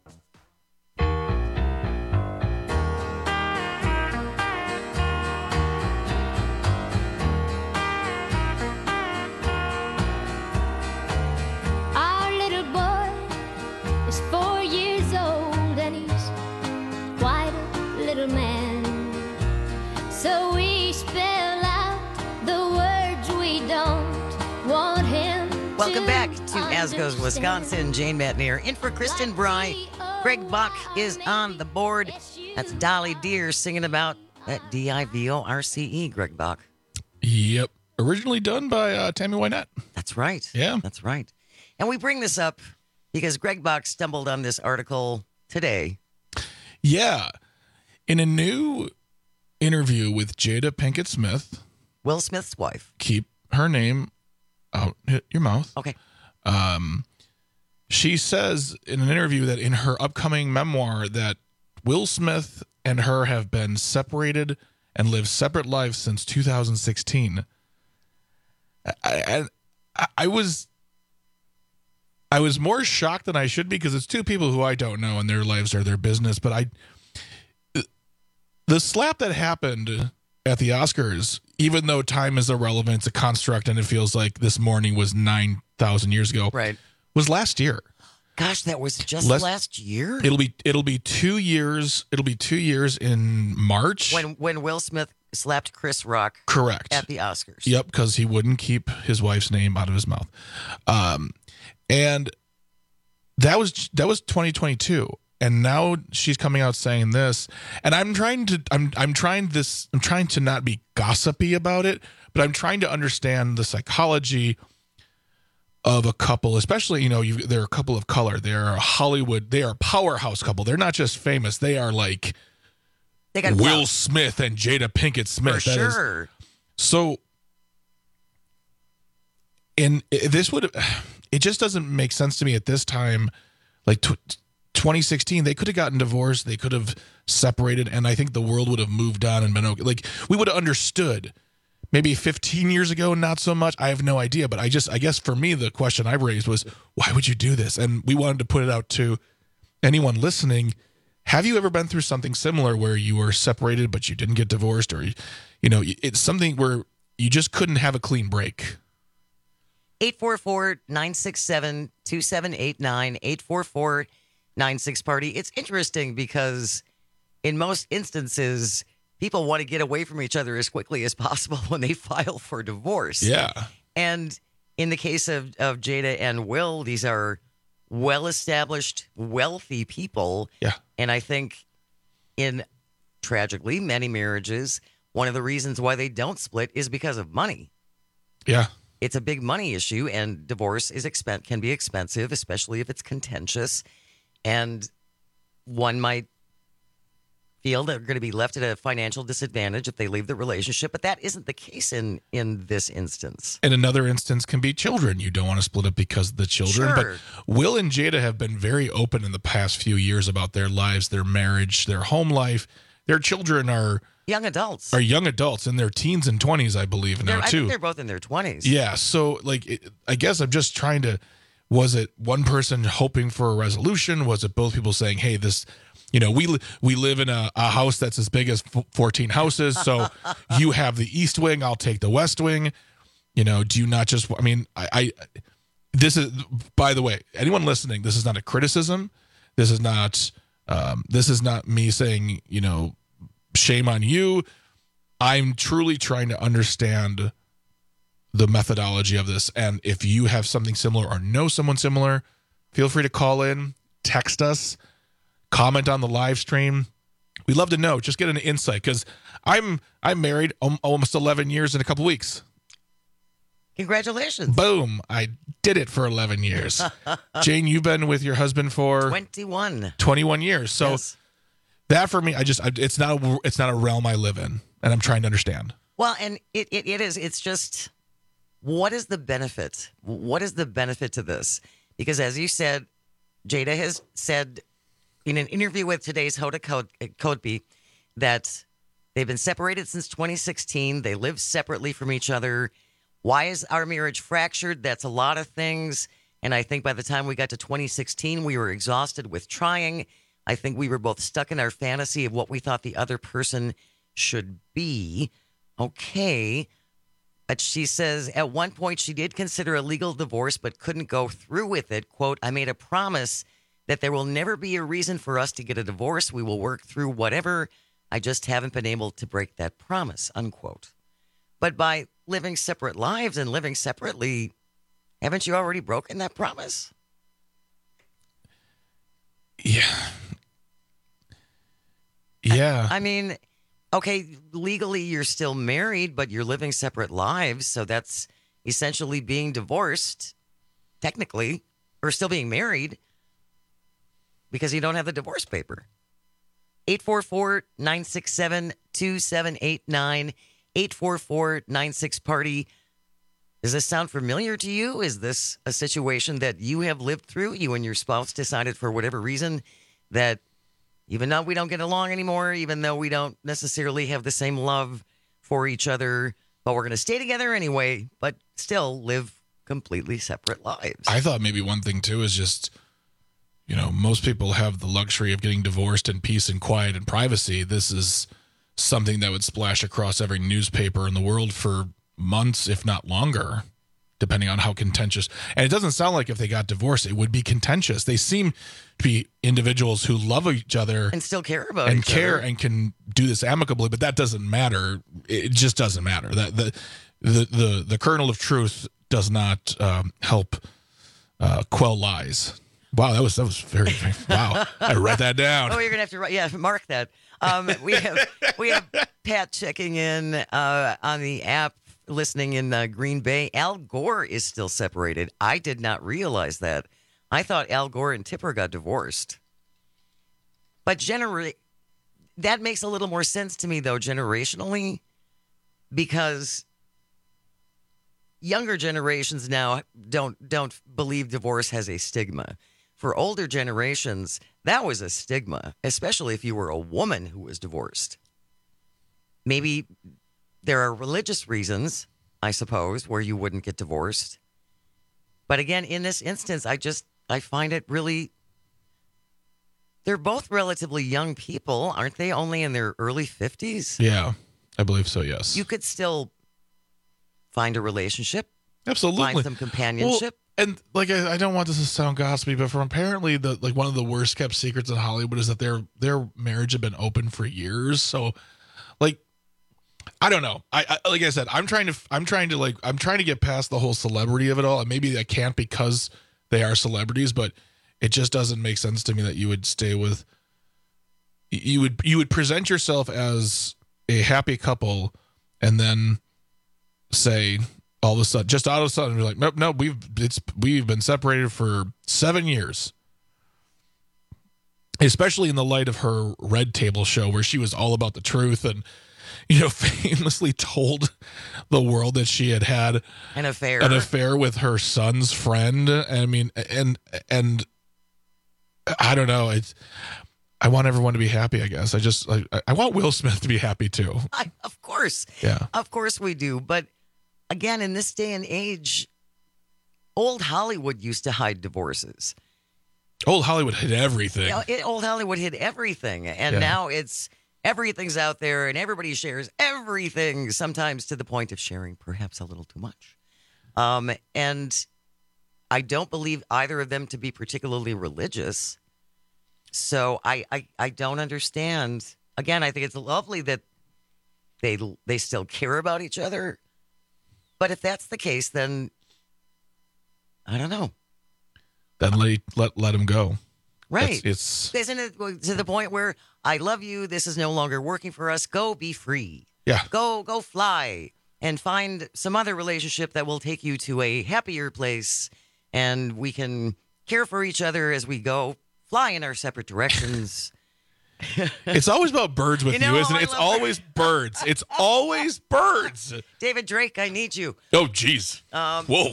Welcome back to As Goes Wisconsin. Jane Matnier in for Kristen Bry. Greg Buck is on the board. That's Dolly Deer singing about that D I V O R C E, Greg Buck. Yep. Originally done by uh, Tammy Wynette. That's right. Yeah. That's right. And we bring this up because Greg Buck stumbled on this article today. Yeah. In a new interview with Jada Pinkett Smith, Will Smith's wife. Keep her name out your mouth. Okay. Um, she says in an interview that in her upcoming memoir that Will Smith and her have been separated and lived separate lives since two thousand sixteen. I, I, I was I was more shocked than I should be because it's two people who I don't know and their lives are their business. But I the slap that happened at the Oscars, even though time is irrelevant, it's a construct, and it feels like this morning was nine thousand years ago. Right. Was last year. Gosh, that was just Less, last year. It'll be it'll be two years. It'll be two years in March. When when Will Smith slapped Chris Rock. Correct. At the Oscars. Yep, because he wouldn't keep his wife's name out of his mouth. Um, and that was that was twenty twenty-two. And now she's coming out saying this, and I'm trying to I'm I'm trying this I'm trying to not be gossipy about it, but I'm trying to understand the psychology of a couple, especially, you know, you they're a couple of color. They're a Hollywood, they are a powerhouse couple. They're not just famous, they are like they got Will wealth. Smith and Jada Pinkett Smith. For That sure. Is, so and this would it just doesn't make sense to me at this time, like tw- twenty sixteen, they could have gotten divorced, they could have separated, and I think the world would have moved on and been okay. Like, we would have understood. Maybe fifteen years ago, not so much. I have no idea, but I just, I guess for me, the question I raised was, why would you do this? And we wanted to put it out to anyone listening. Have you ever been through something similar where you were separated, but you didn't get divorced, or, you know, it's something where you just couldn't have a clean break? eight four four, nine six seven, two seven eight nine, eight four four, nine six party. It's interesting because in most instances, people want to get away from each other as quickly as possible when they file for divorce. Yeah. And in the case of, of Jada and Will, these are well-established, wealthy people. Yeah. And I think in, tragically, many marriages, one of the reasons why they don't split is because of money. Yeah. It's a big money issue, and divorce is expen- can be expensive, especially if it's contentious. And one might feel they're going to be left at a financial disadvantage if they leave the relationship, but that isn't the case in in this instance. And another instance can be children. You don't want to split up because of the children. Sure. But Will and Jada have been very open in the past few years about their lives, their marriage, their home life. Their children are young adults. Are young adults in their teens and twenties, I believe now They're- I too. think they're both in their twenties. Yeah. So like, it, I guess I'm just trying to. Was it one person hoping for a resolution? Was it both people saying, "Hey, this." You know, we li- we live in a, a house that's as big as f- fourteen houses. So you have the east wing, I'll take the west wing. You know, do you not just, I mean, I, I, this is, by the way, anyone listening, this is not a criticism. This is not, um, this is not me saying, you know, shame on you. I'm truly trying to understand the methodology of this. And if you have something similar or know someone similar, feel free to call in, text us. Comment on the live stream. We'd love to know. Just get an insight because I'm I'm married um, almost eleven years in a couple weeks. Congratulations. Boom. I did it for eleven years. Jane, you've been with your husband for twenty-one. twenty-one years. So Yes. that for me, I just I, it's not a, it's not a realm I live in, and I'm trying to understand. Well, and it, it, it is. It's just, what is the benefit? What is the benefit to this? Because as you said, Jada has said in an interview with today's Hoda Kotb that they've been separated since twenty sixteen. They live separately from each other. Why is our marriage fractured? That's a lot of things. And I think by the time we got to twenty sixteen, we were exhausted with trying. I think we were both stuck in our fantasy of what we thought the other person should be. Okay. But she says at one point she did consider a legal divorce but couldn't go through with it. Quote, I made a promise that there will never be a reason for us to get a divorce. We will work through whatever. I just haven't been able to break that promise, unquote. But by living separate lives and living separately, haven't you already broken that promise? Yeah. Yeah. I, I mean, okay, legally you're still married, but you're living separate lives. So that's essentially being divorced, technically, or still being married, because you don't have the divorce paper. eight four four, nine six seven, two seven eight nine, eight four four, nine six party. Does this sound familiar to you? Is this a situation that you have lived through? You and your spouse decided for whatever reason that even though we don't get along anymore, even though we don't necessarily have the same love for each other, but we're going to stay together anyway, but still live completely separate lives. I thought maybe one thing too is just, you know, most people have the luxury of getting divorced in peace and quiet and privacy. This is something that would splash across every newspaper in the world for months, if not longer, depending on how contentious. And it doesn't sound like if they got divorced, it would be contentious. They seem to be individuals who love each other and still care about and each care other. and can do this amicably, but that doesn't matter. It just doesn't matter. That the the the, the kernel of truth does not um, help uh, quell lies. Wow, that was that was very, very wow. I write that down. Oh, you're gonna have to write. Yeah, mark that. Um, we have we have Pat checking in uh, on the app, listening in uh, Green Bay. Al Gore is still separated. I did not realize that. I thought Al Gore and Tipper got divorced. But generally, that makes a little more sense to me, though, generationally, because younger generations now don't don't believe divorce has a stigma. For older generations, that was a stigma, especially if you were a woman who was divorced. Maybe there are religious reasons, I suppose, where you wouldn't get divorced. But again, in this instance, I just, I find it really, they're both relatively young people, aren't they? Only in their early fifties? Yeah, I believe so, yes. You could still find a relationship. Absolutely. Find some companionship. Well, and like I, I don't want this to sound gossipy, but from apparently the like one of the worst kept secrets in Hollywood is that their their marriage had been open for years. So, like, I don't know. I, I like I said, I'm trying to I'm trying to like I'm trying to get past the whole celebrity of it all, and maybe I can't because they are celebrities, but it just doesn't make sense to me that you would stay with you would you would present yourself as a happy couple, and then say all of a sudden, just all of a sudden, you're like, nope, no, we've it's we've been separated for seven years. especially in the light of her Red Table show where she was all about the truth and, you know, famously told the world that she had had an affair, an affair with her son's friend. I mean, and, and I don't know. It's, I want everyone to be happy, I guess. I just, I, I want Will Smith to be happy too. I, of course. Yeah. Of course we do. But again, in this day and age, old Hollywood used to hide divorces. Old Hollywood hid everything. You know, it, old Hollywood hid everything. And Yeah. now it's, everything's out there and everybody shares everything, sometimes to the point of sharing perhaps a little too much. Um, and I don't believe either of them to be particularly religious. So I, I, I don't understand. Again, I think it's lovely that they they still care about each other. But if that's the case, then I don't know. Then let let let him go. Right. It's, it's Isn't it to the point where I love you, this is no longer working for us, go be free. Yeah. Go go fly and find some other relationship that will take you to a happier place and we can care for each other as we go. Fly in our separate directions. it's always about birds with You you, know, isn't it? I It's love always birds. It's always birds. David Drake, I need you. Oh, geez. Um, Whoa.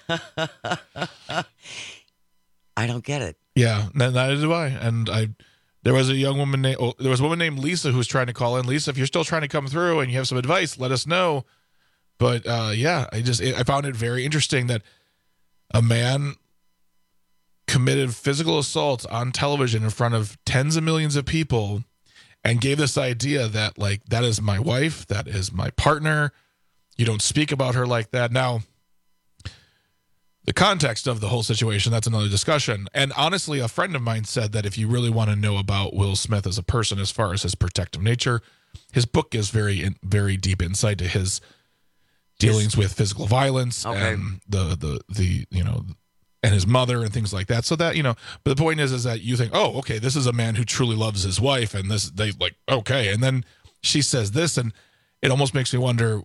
I don't get it. Yeah, n- neither do I. And I, there was a young woman named, oh, there was a woman named Lisa who was trying to call in. Lisa, if you're still trying to come through and you have some advice, let us know. But uh, yeah, I just, I found it very interesting that a man committed physical assault on television in front of tens of millions of people and gave this idea that, like, that is my wife, that is my partner. You don't speak about her like that. Now, the context of the whole situation, that's another discussion. And honestly, a friend of mine said that if you really want to know about Will Smith as a person, as far as his protective nature, his book gives very, in, very deep insight to his dealings with physical violence Okay. and the, the, the, you know, and his mother and things like that. So that, you know, but the point is, is that you think, oh, okay, this is a man who truly loves his wife. And this, they like, okay. And then she says this, and it almost makes me wonder,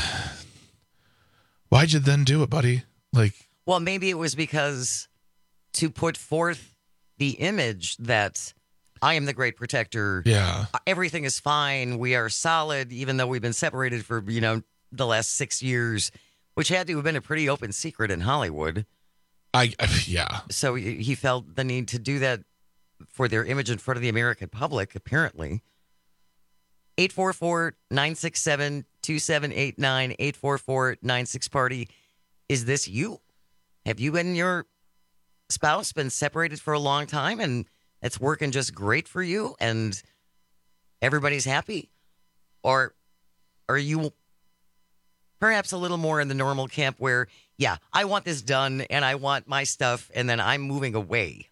why'd you then do it, buddy? Like, Well, maybe it was because to put forth the image that I am the great protector. Yeah. Everything is fine. We are solid, even though we've been separated for, you know, the last six years, which had to have been a pretty open secret in Hollywood. I, yeah. So he he felt the need to do that for their image in front of the American public, apparently. eight four four, nine six seven, two seven eight nine, eight four four, nine six party. Is this you? Have you and your spouse been separated for a long time and it's working just great for you and everybody's happy? Or are you perhaps a little more in the normal camp where, yeah, I want this done and I want my stuff and then I'm moving away?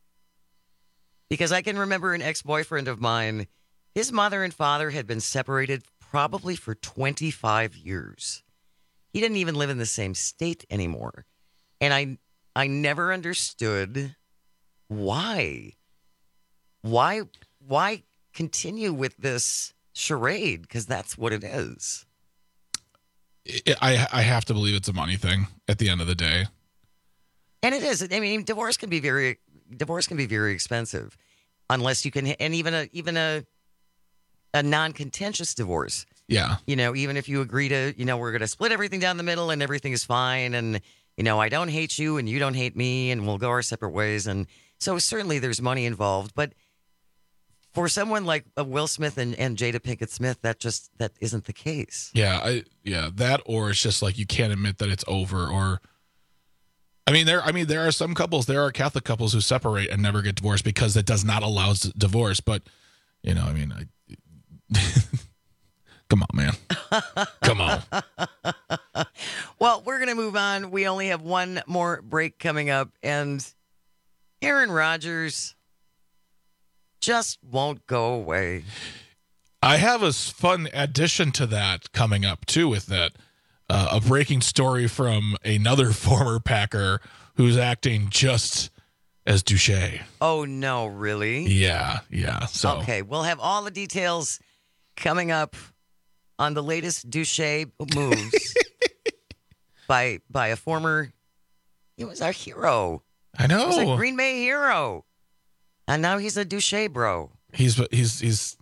Because I can remember an ex-boyfriend of mine, his mother and father had been separated probably for twenty-five years. He didn't even live in the same state anymore. And I I never understood why. Why why continue with this charade? Because that's what it is. It, I I have to believe it's a money thing at the end of the day. And it is. I mean, divorce can be very divorce can be very expensive, unless you can. And even a even a a non-contentious divorce. Yeah. You know, even if you agree to, you know, we're going to split everything down the middle and everything is fine, and you know, I don't hate you and you don't hate me, and we'll go our separate ways. And so certainly there's money involved, but for someone like uh, Will Smith and, and Jada Pinkett Smith, that just that isn't the case. Yeah, I yeah, that or it's just like you can't admit that it's over. Or I mean, there I mean there are some couples, there are Catholic couples who separate and never get divorced because it does not allow divorce. But you know, I mean, I, come on, man, come on. Well, we're gonna move on. We only have one more break coming up, and Aaron Rodgers just won't go away. I have a fun addition to that coming up too with that. Uh, a breaking story from another former Packer who's acting just as Douche. Oh, no, really? Yeah, yeah. So Okay, we'll have all the details coming up on the latest Douche moves by by a former, he was our hero. I know. He was a Green Bay hero. And now he's a douche bro. He's he's he's.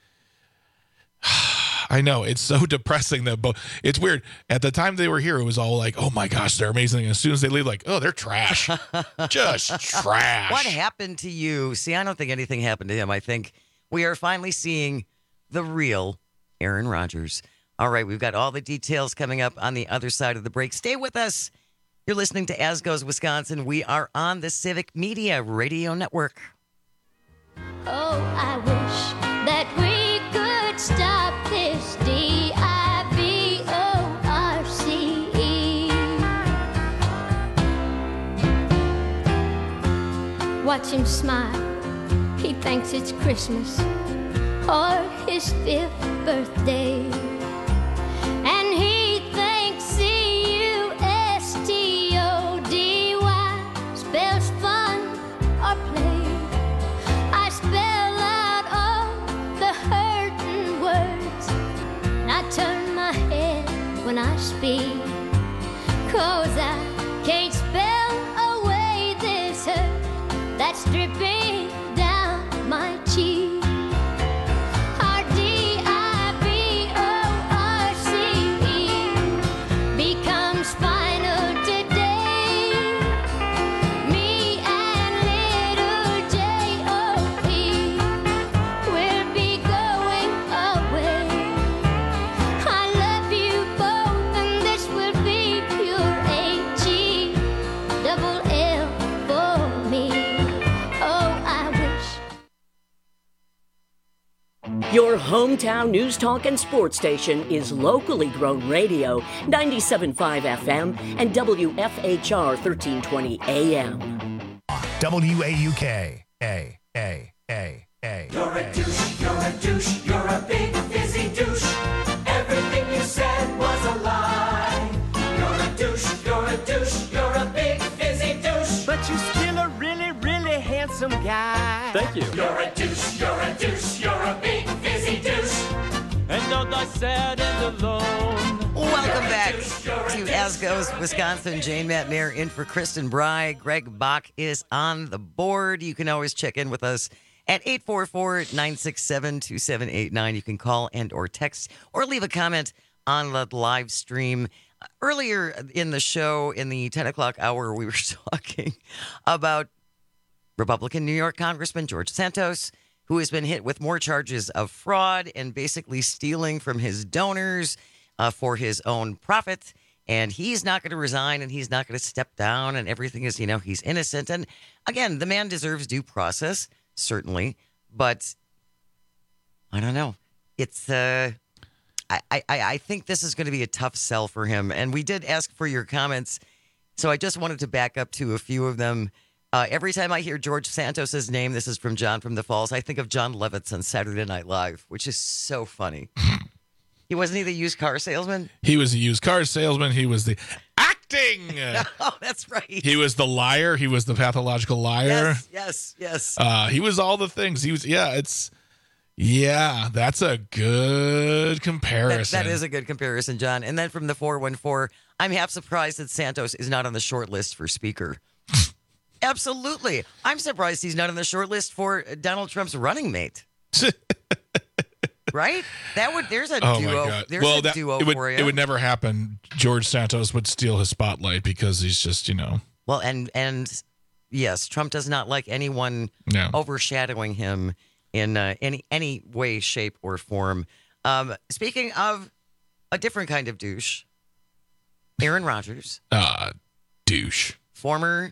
I know it's so depressing that both. It's weird. At the time they were here, it was all like, "Oh my gosh, they're amazing." And as soon as they leave, like, "Oh, they're trash, just trash." What happened to you? See, I don't think anything happened to him. I think we are finally seeing the real Aaron Rodgers. All right, we've got all the details coming up on the other side of the break. Stay with us. You're listening to As Goes Wisconsin. We are on the Civic Media Radio Network. Oh, I wish that we could stop this D I V O R C E. Watch him smile. He thinks it's Christmas or his fifth birthday. And he thinks C U S T O D Y spells fun or play. I spell out all the hurting words, and I turn my head when I speak, 'cause I can't spell away this hurt that's dripping down my cheek. R D I V O R C E becomes final today. Me and little J O E will be going away. I love you both, and this will be pure H E double L for me. Oh, I wish. Your hometown news, talk, and sports station is locally grown radio, ninety-seven point five F M and W F H R thirteen twenty A M. W A U K. A, A, A, A. You're a douche, you're a douche, you're a big fizzy douche. Everything you said was a lie. You're a douche, you're a douche, you're a big fizzy douche. But you're still a really, really handsome guy. Thank you. You're a douche, you're a douche, you're a big fizzy douche. And though I sad and alone. Welcome back to As Goes Wisconsin. Jane Matnair in for Kristen Bry. Greg Bach is on the board. You can always check in with us at eight four four, nine six seven, two seven eight nine. You can call and or text or leave a comment on the live stream. Earlier in the show, in the ten o'clock hour, we were talking about Republican New York Congressman George Santos, who has been hit with more charges of fraud and basically stealing from his donors uh, for his own profit. And he's not going to resign, and he's not going to step down, and everything is, you know, he's innocent. And again, the man deserves due process, certainly. But I don't know. It's, uh, I, I, I think this is going to be a tough sell for him. And we did ask for your comments, so I just wanted to back up to a few of them. Uh, every time I hear George Santos's name, this is from John from the Falls, I think of John Lovitz on Saturday Night Live, which is so funny. He wasn't he the used car salesman? He was a used car salesman. He was the acting. Oh, that's right. He was the liar. He was the pathological liar. Yes, yes, yes. Uh, he was all the things. He was, yeah, it's, yeah, that's a good comparison. That, that is a good comparison, John. And then from the four one four, I'm half surprised that Santos is not on the short list for speaker. Absolutely. I'm surprised he's not on the short list for Donald Trump's running mate. Right? That would there's a oh duo. My God. There's well, a that, duo it would, for you. It would never happen. George Santos would steal his spotlight because he's just, you know. Well, and and yes, Trump does not like anyone no. overshadowing him in uh, any any way, shape, or form. Um, speaking of a different kind of douche, Aaron Rodgers. Uh, douche. Former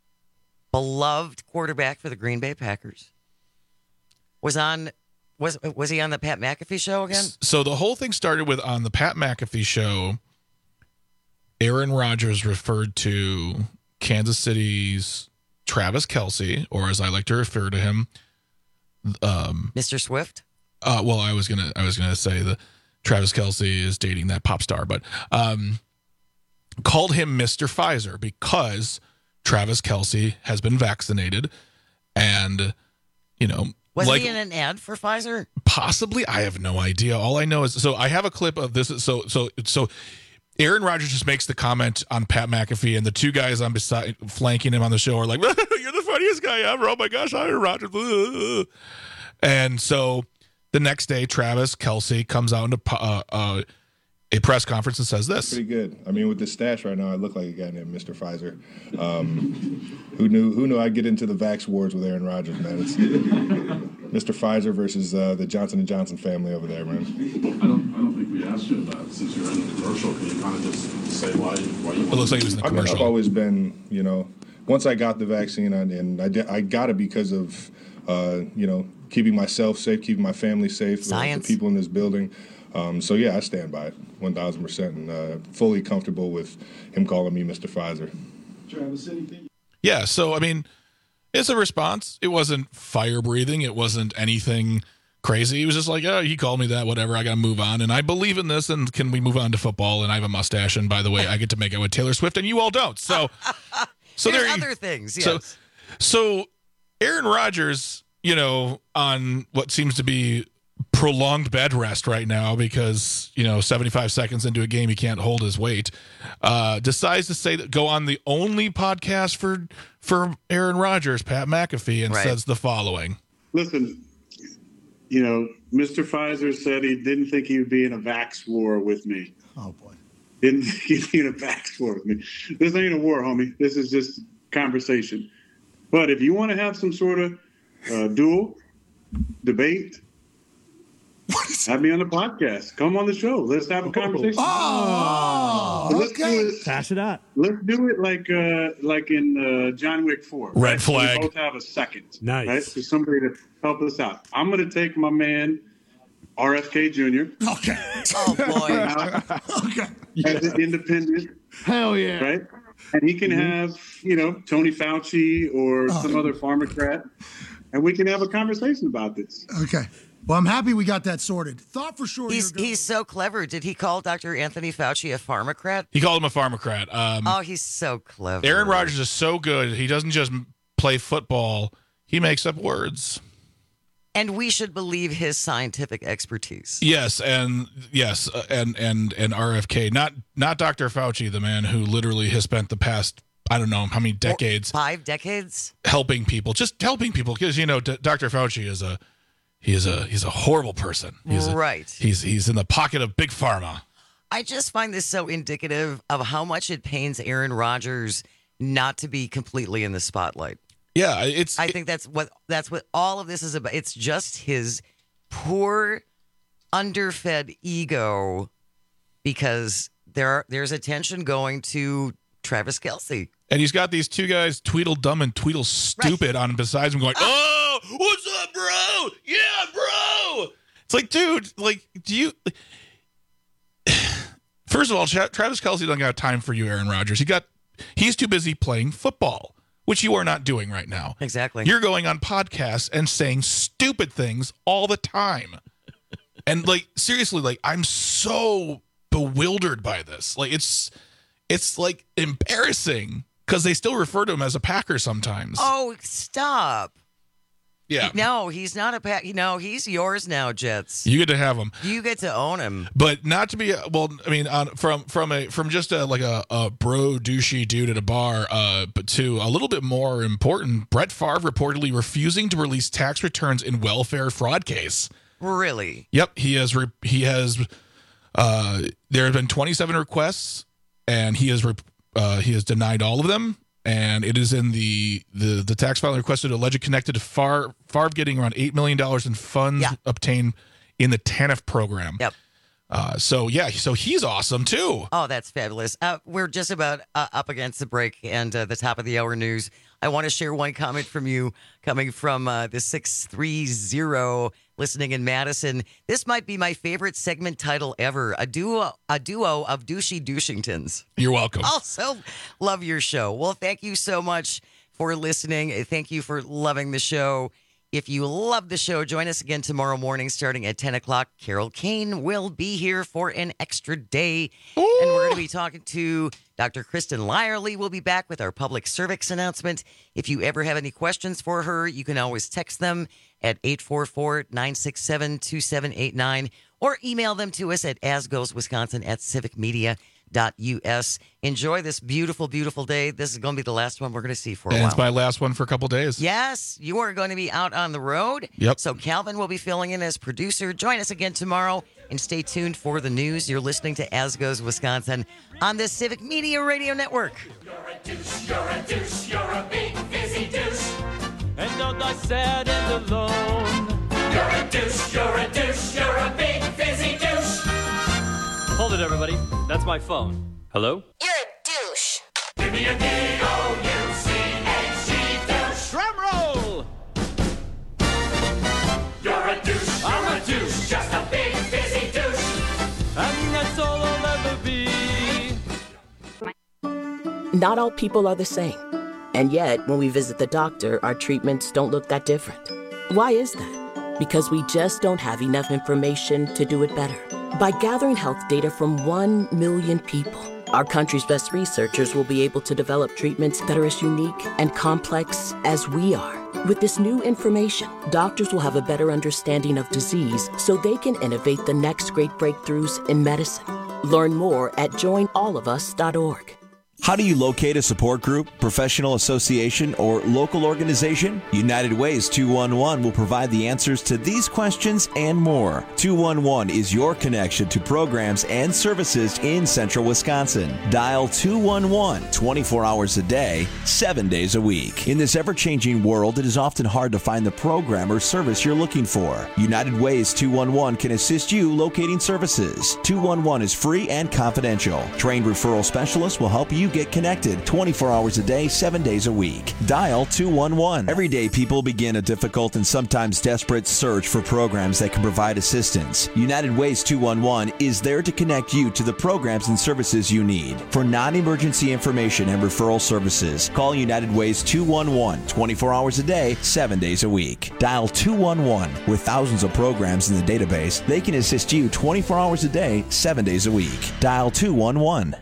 beloved quarterback for the Green Bay Packers. Was on was was he on the Pat McAfee show again? So the whole thing started with on the Pat McAfee show, Aaron Rodgers referred to Kansas City's Travis Kelce, or as I like to refer to him, um, Mister Swift. Uh, well, I was gonna I was gonna say that Travis Kelce is dating that pop star, but um, called him Mister Pfizer because Travis Kelce has been vaccinated, and you know, was like, he in an ad for Pfizer? Possibly, I have no idea. All I know is so I have a clip of this. So so so. Aaron Rodgers just makes the comment on Pat McAfee, and the two guys on beside flanking him on the show are like, "You're the funniest guy ever. Oh my gosh, Aaron Rodgers. And so the next day, Travis Kelce comes out into uh, uh, a press conference and says this. Pretty good. I mean, with this stash right now, I look like a guy named Mister Pfizer. Um, who knew Who knew I'd get into the vax wars with Aaron Rodgers, man? It's Mister Pfizer versus uh, the Johnson and Johnson family over there, man. I don't, I don't think we asked you about it. Since you're in the commercial, can you kind of just say why, why you It looks like he was in the I mean, commercial. I've always been, you know, once I got the vaccine, I, and I, did, I got it because of, uh, you know, keeping myself safe, keeping my family safe, Science. the people in this building. Um, so, yeah, I stand by it one thousand percent and uh, fully comfortable with him calling me Mister Pfizer. Travis, anything? Yeah, so, I mean, it's a response. It wasn't fire-breathing. It wasn't anything crazy. He was just like, oh, he called me that, whatever. I got to move on. And I believe in this, and can we move on to football? And I have a mustache, and by the way, I get to make out with Taylor Swift, and you all don't. So, so There's there. other things, yes. So, so Aaron Rodgers, you know, on what seems to be prolonged bed rest right now because, you know, seventy-five seconds into a game, he can't hold his weight, uh, decides to say that go on the only podcast for for Aaron Rodgers, Pat McAfee, and Right. says the following. Listen, you know, Mister Pfizer said he didn't think he would be in a vax war with me. Oh, boy. Didn't think he'd be in a vax war with me. This ain't a war, homie. This is just conversation. But if you want to have some sort of uh, duel, debate, have me on the podcast. Come on the show. Let's have a conversation. Oh, So let's okay. do it- Pass it out. Let's do it like uh, like in uh, John Wick four. Red right? So flag. We both have a second. Nice. Right? For somebody to help us out. I'm going to take my man, R F K Junior Okay. Oh, boy. Okay. as an independent. Hell yeah. Right? And he can have, you know, Tony Fauci or Oh. some other pharmacrat, and we can have a conversation about this. Okay. Well, I'm happy we got that sorted. Thought for sure. He's he's so clever. Did he call Doctor Anthony Fauci a pharmacrat? He called him a pharmacrat. Um, Oh, he's so clever. Aaron Rodgers is so good. He doesn't just play football. He makes up words. And we should believe his scientific expertise. Yes, and yes, uh, and and and R F K, not not Doctor Fauci, the man who literally has spent the past I don't know how many decades Five decades? helping people, just helping people, because you know D- Doctor Fauci is a he is a he's a horrible person. He's a- Right. he's he's in the pocket of big pharma. I just find this so indicative of how much it pains Aaron Rodgers not to be completely in the spotlight. Yeah, it's. I think that's what that's what all of this is about. It's just his poor, underfed ego, because there there's attention going to Travis Kelce. And he's got these two guys, Tweedledum and Tweedle Stupid, on besides him going, oh, what's up, bro? Yeah, bro. It's like, dude, like, do you. First of all, Tra- Travis Kelce doesn't got time for you, Aaron Rodgers. He got, he's too busy playing football, which you are not doing right now. Exactly. You're going on podcasts and saying stupid things all the time. And like, seriously, like, I'm so bewildered by this. Like, it's, it's like embarrassing because they still refer to him as a Packer sometimes. Oh, stop. Yeah. No, he's not a pack. No, he's yours now, Jets. You get to have him. You get to own him. But not to be well. I mean, on, from from a from just a like a, a bro douchey dude at a bar, uh, but to a little bit more important, Brett Favre reportedly refusing to release tax returns in welfare fraud case. Really? Yep, he has. Re- he has. Uh, there have been twenty-seven requests, and he has. Re- uh, he has denied all of them. And it is in the the the tax filing requested alleged connected to Favre, Favre getting around eight million dollars in funds Yeah. obtained in the TANF program. Yep. Uh, so yeah, so he's awesome too. Oh, that's fabulous. Uh, we're just about uh, up against the break and uh, the top of the hour news. I want to share one comment from you coming from uh, the six three zero listening in Madison. This might be my favorite segment title ever. A duo, a duo of douchey douchingtons. You're welcome. Also, love your show. Well, thank you so much for listening. Thank you for loving the show. If you love the show, join us again tomorrow morning starting at ten o'clock. Carol Kane will be here for an extra day. Ooh. And we're going to be talking to Doctor Kristen Lyerly. We'll be back with our public service announcement. If you ever have any questions for her, you can always text them at eight four four, nine six seven, two seven eight nine or email them to us at asgoeswisconsin at civic media dot U S. Enjoy this beautiful, beautiful day. This is going to be the last one we're going to see for a And while. it's my last one for a couple days. Yes, you are going to be out on the road. Yep. So Calvin will be filling in as producer. Join us again tomorrow and stay tuned for the news. You're listening to As Goes Wisconsin on the Civic Media Radio Network. You're a douche, you're a douche, you're a big fizzy douche. And not die sad and alone. You're a douche, you're a douche, you're a big fizzy douche. Hold it, everybody. That's my phone. Hello? You're a douche. Give me a D O U C H E douche. Drum roll! You're a douche, you're I'm a douche, just a big fizzy douche. And that's all I'll ever be. Not all people are the same. And yet, when we visit the doctor, our treatments don't look that different. Why is that? Because we just don't have enough information to do it better. By gathering health data from one million people, our country's best researchers will be able to develop treatments that are as unique and complex as we are. With this new information, doctors will have a better understanding of disease so they can innovate the next great breakthroughs in medicine. Learn more at join all of us dot org. How do you locate a support group, professional association, or local organization? United Ways two one one will provide the answers to these questions and more. two one one is your connection to programs and services in central Wisconsin. Dial two one one twenty-four hours a day, seven days a week. In this ever-changing world, it is often hard to find the program or service you're looking for. United Ways two one one can assist you locating services. two one one is free and confidential. Trained referral specialists will help you get connected twenty-four hours a day, seven days a week. Dial two one one. Every day, people begin a difficult and sometimes desperate search for programs that can provide assistance. United Ways two one one is there to connect you to the programs and services you need. For non-emergency information and referral services, call United Ways two one one twenty-four hours a day, seven days a week. Dial two one one. With thousands of programs in the database, they can assist you twenty-four hours a day, seven days a week. Dial two one one.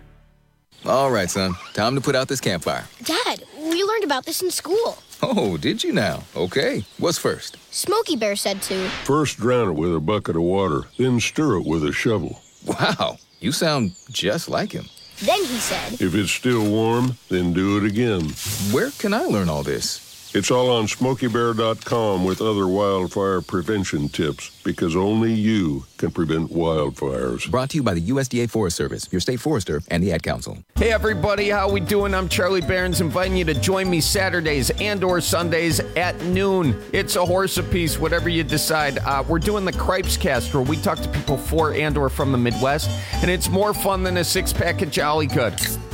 All right, son. Time to put out this campfire. Dad, we learned about this in school. Oh, did you now? Okay. What's first? Smokey Bear said to. First drown it with a bucket of water, then stir it with a shovel. Wow, you sound just like him. Then he said. If it's still warm, then do it again. Where can I learn all this? It's all on smokey bear dot com with other wildfire prevention tips, because only you can prevent wildfires. Brought to you by the U S D A Forest Service, your state forester, and the Ad Council. Hey everybody, how we doing? I'm Charlie Barons, inviting you to join me Saturdays and or Sundays at noon. It's a horse apiece, whatever you decide. Uh, we're doing the Cripes Cast, where we talk to people for and or from the Midwest, and it's more fun than a six-pack of Jolly Good.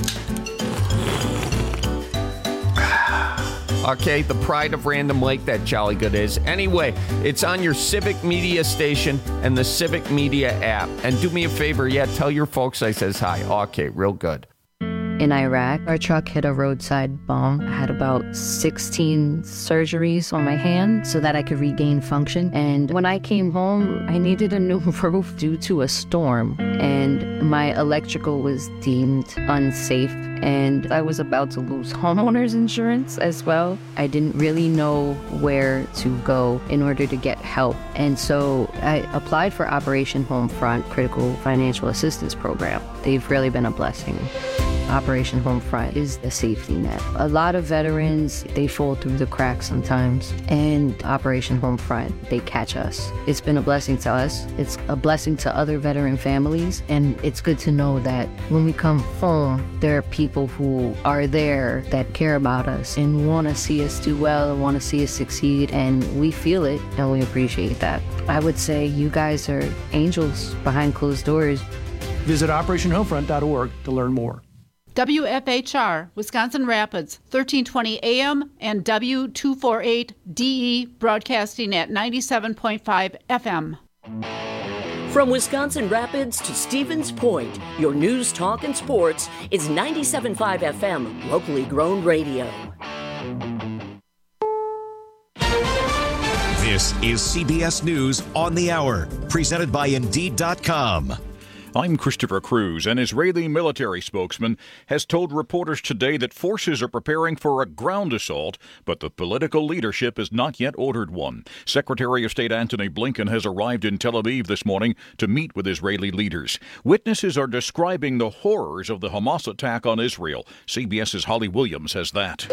Okay, the pride of Random Lake, that Jolly Good is. Anyway, it's on your Civic Media station and the Civic Media app. And do me a favor, yeah, tell your folks I says hi. Okay, real good. In Iraq, our truck hit a roadside bomb. I had about sixteen surgeries on my hand so that I could regain function. And when I came home, I needed a new roof due to a storm. And my electrical was deemed unsafe. And I was about to lose homeowners insurance as well. I didn't really know where to go in order to get help. And so I applied for Operation Homefront Critical Financial Assistance Program. They've really been a blessing. Operation Homefront is a safety net. A lot of veterans, they fall through the cracks sometimes, and Operation Homefront, they catch us. It's been a blessing to us. It's a blessing to other veteran families, and it's good to know that when we come home, there are people who are there that care about us and want to see us do well and want to see us succeed, and we feel it, and we appreciate that. I would say you guys are angels behind closed doors. Visit operation homefront dot org to learn more. W F H R, Wisconsin Rapids, thirteen twenty A M and W two forty-eight D E, broadcasting at ninety-seven point five F M. From Wisconsin Rapids to Stevens Point, your news, talk, and sports is ninety-seven point five F M, locally grown radio. This is C B S News on the Hour, presented by Indeed dot com. I'm Christopher Cruz. An Israeli military spokesman has told reporters today that forces are preparing for a ground assault, but the political leadership has not yet ordered one. Secretary of State Antony Blinken has arrived in Tel Aviv this morning to meet with Israeli leaders. Witnesses are describing the horrors of the Hamas attack on Israel. CBS's Holly Williams has that.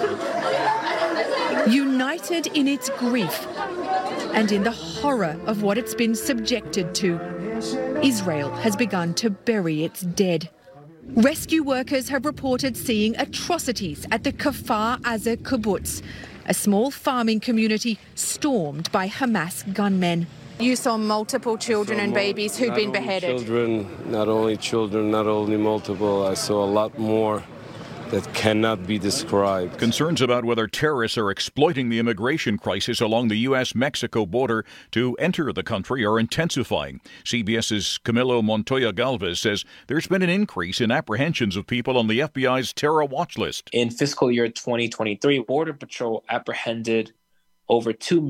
United in its grief and in the horror of what it's been subjected to, Israel has begun to bury its dead. Rescue workers have reported seeing atrocities at the Kfar Aza kibbutz, a small farming community stormed by Hamas gunmen. You saw multiple children and babies who'd been beheaded. Children, not only children, not only multiple. I saw a lot more that cannot be described. Concerns about whether terrorists are exploiting the immigration crisis along the U S Mexico border to enter the country are intensifying. CBS's Camilo Montoya Galvez says there's been an increase in apprehensions of people on the F B I's terror watch list. In fiscal year twenty twenty-three, Border Patrol apprehended over two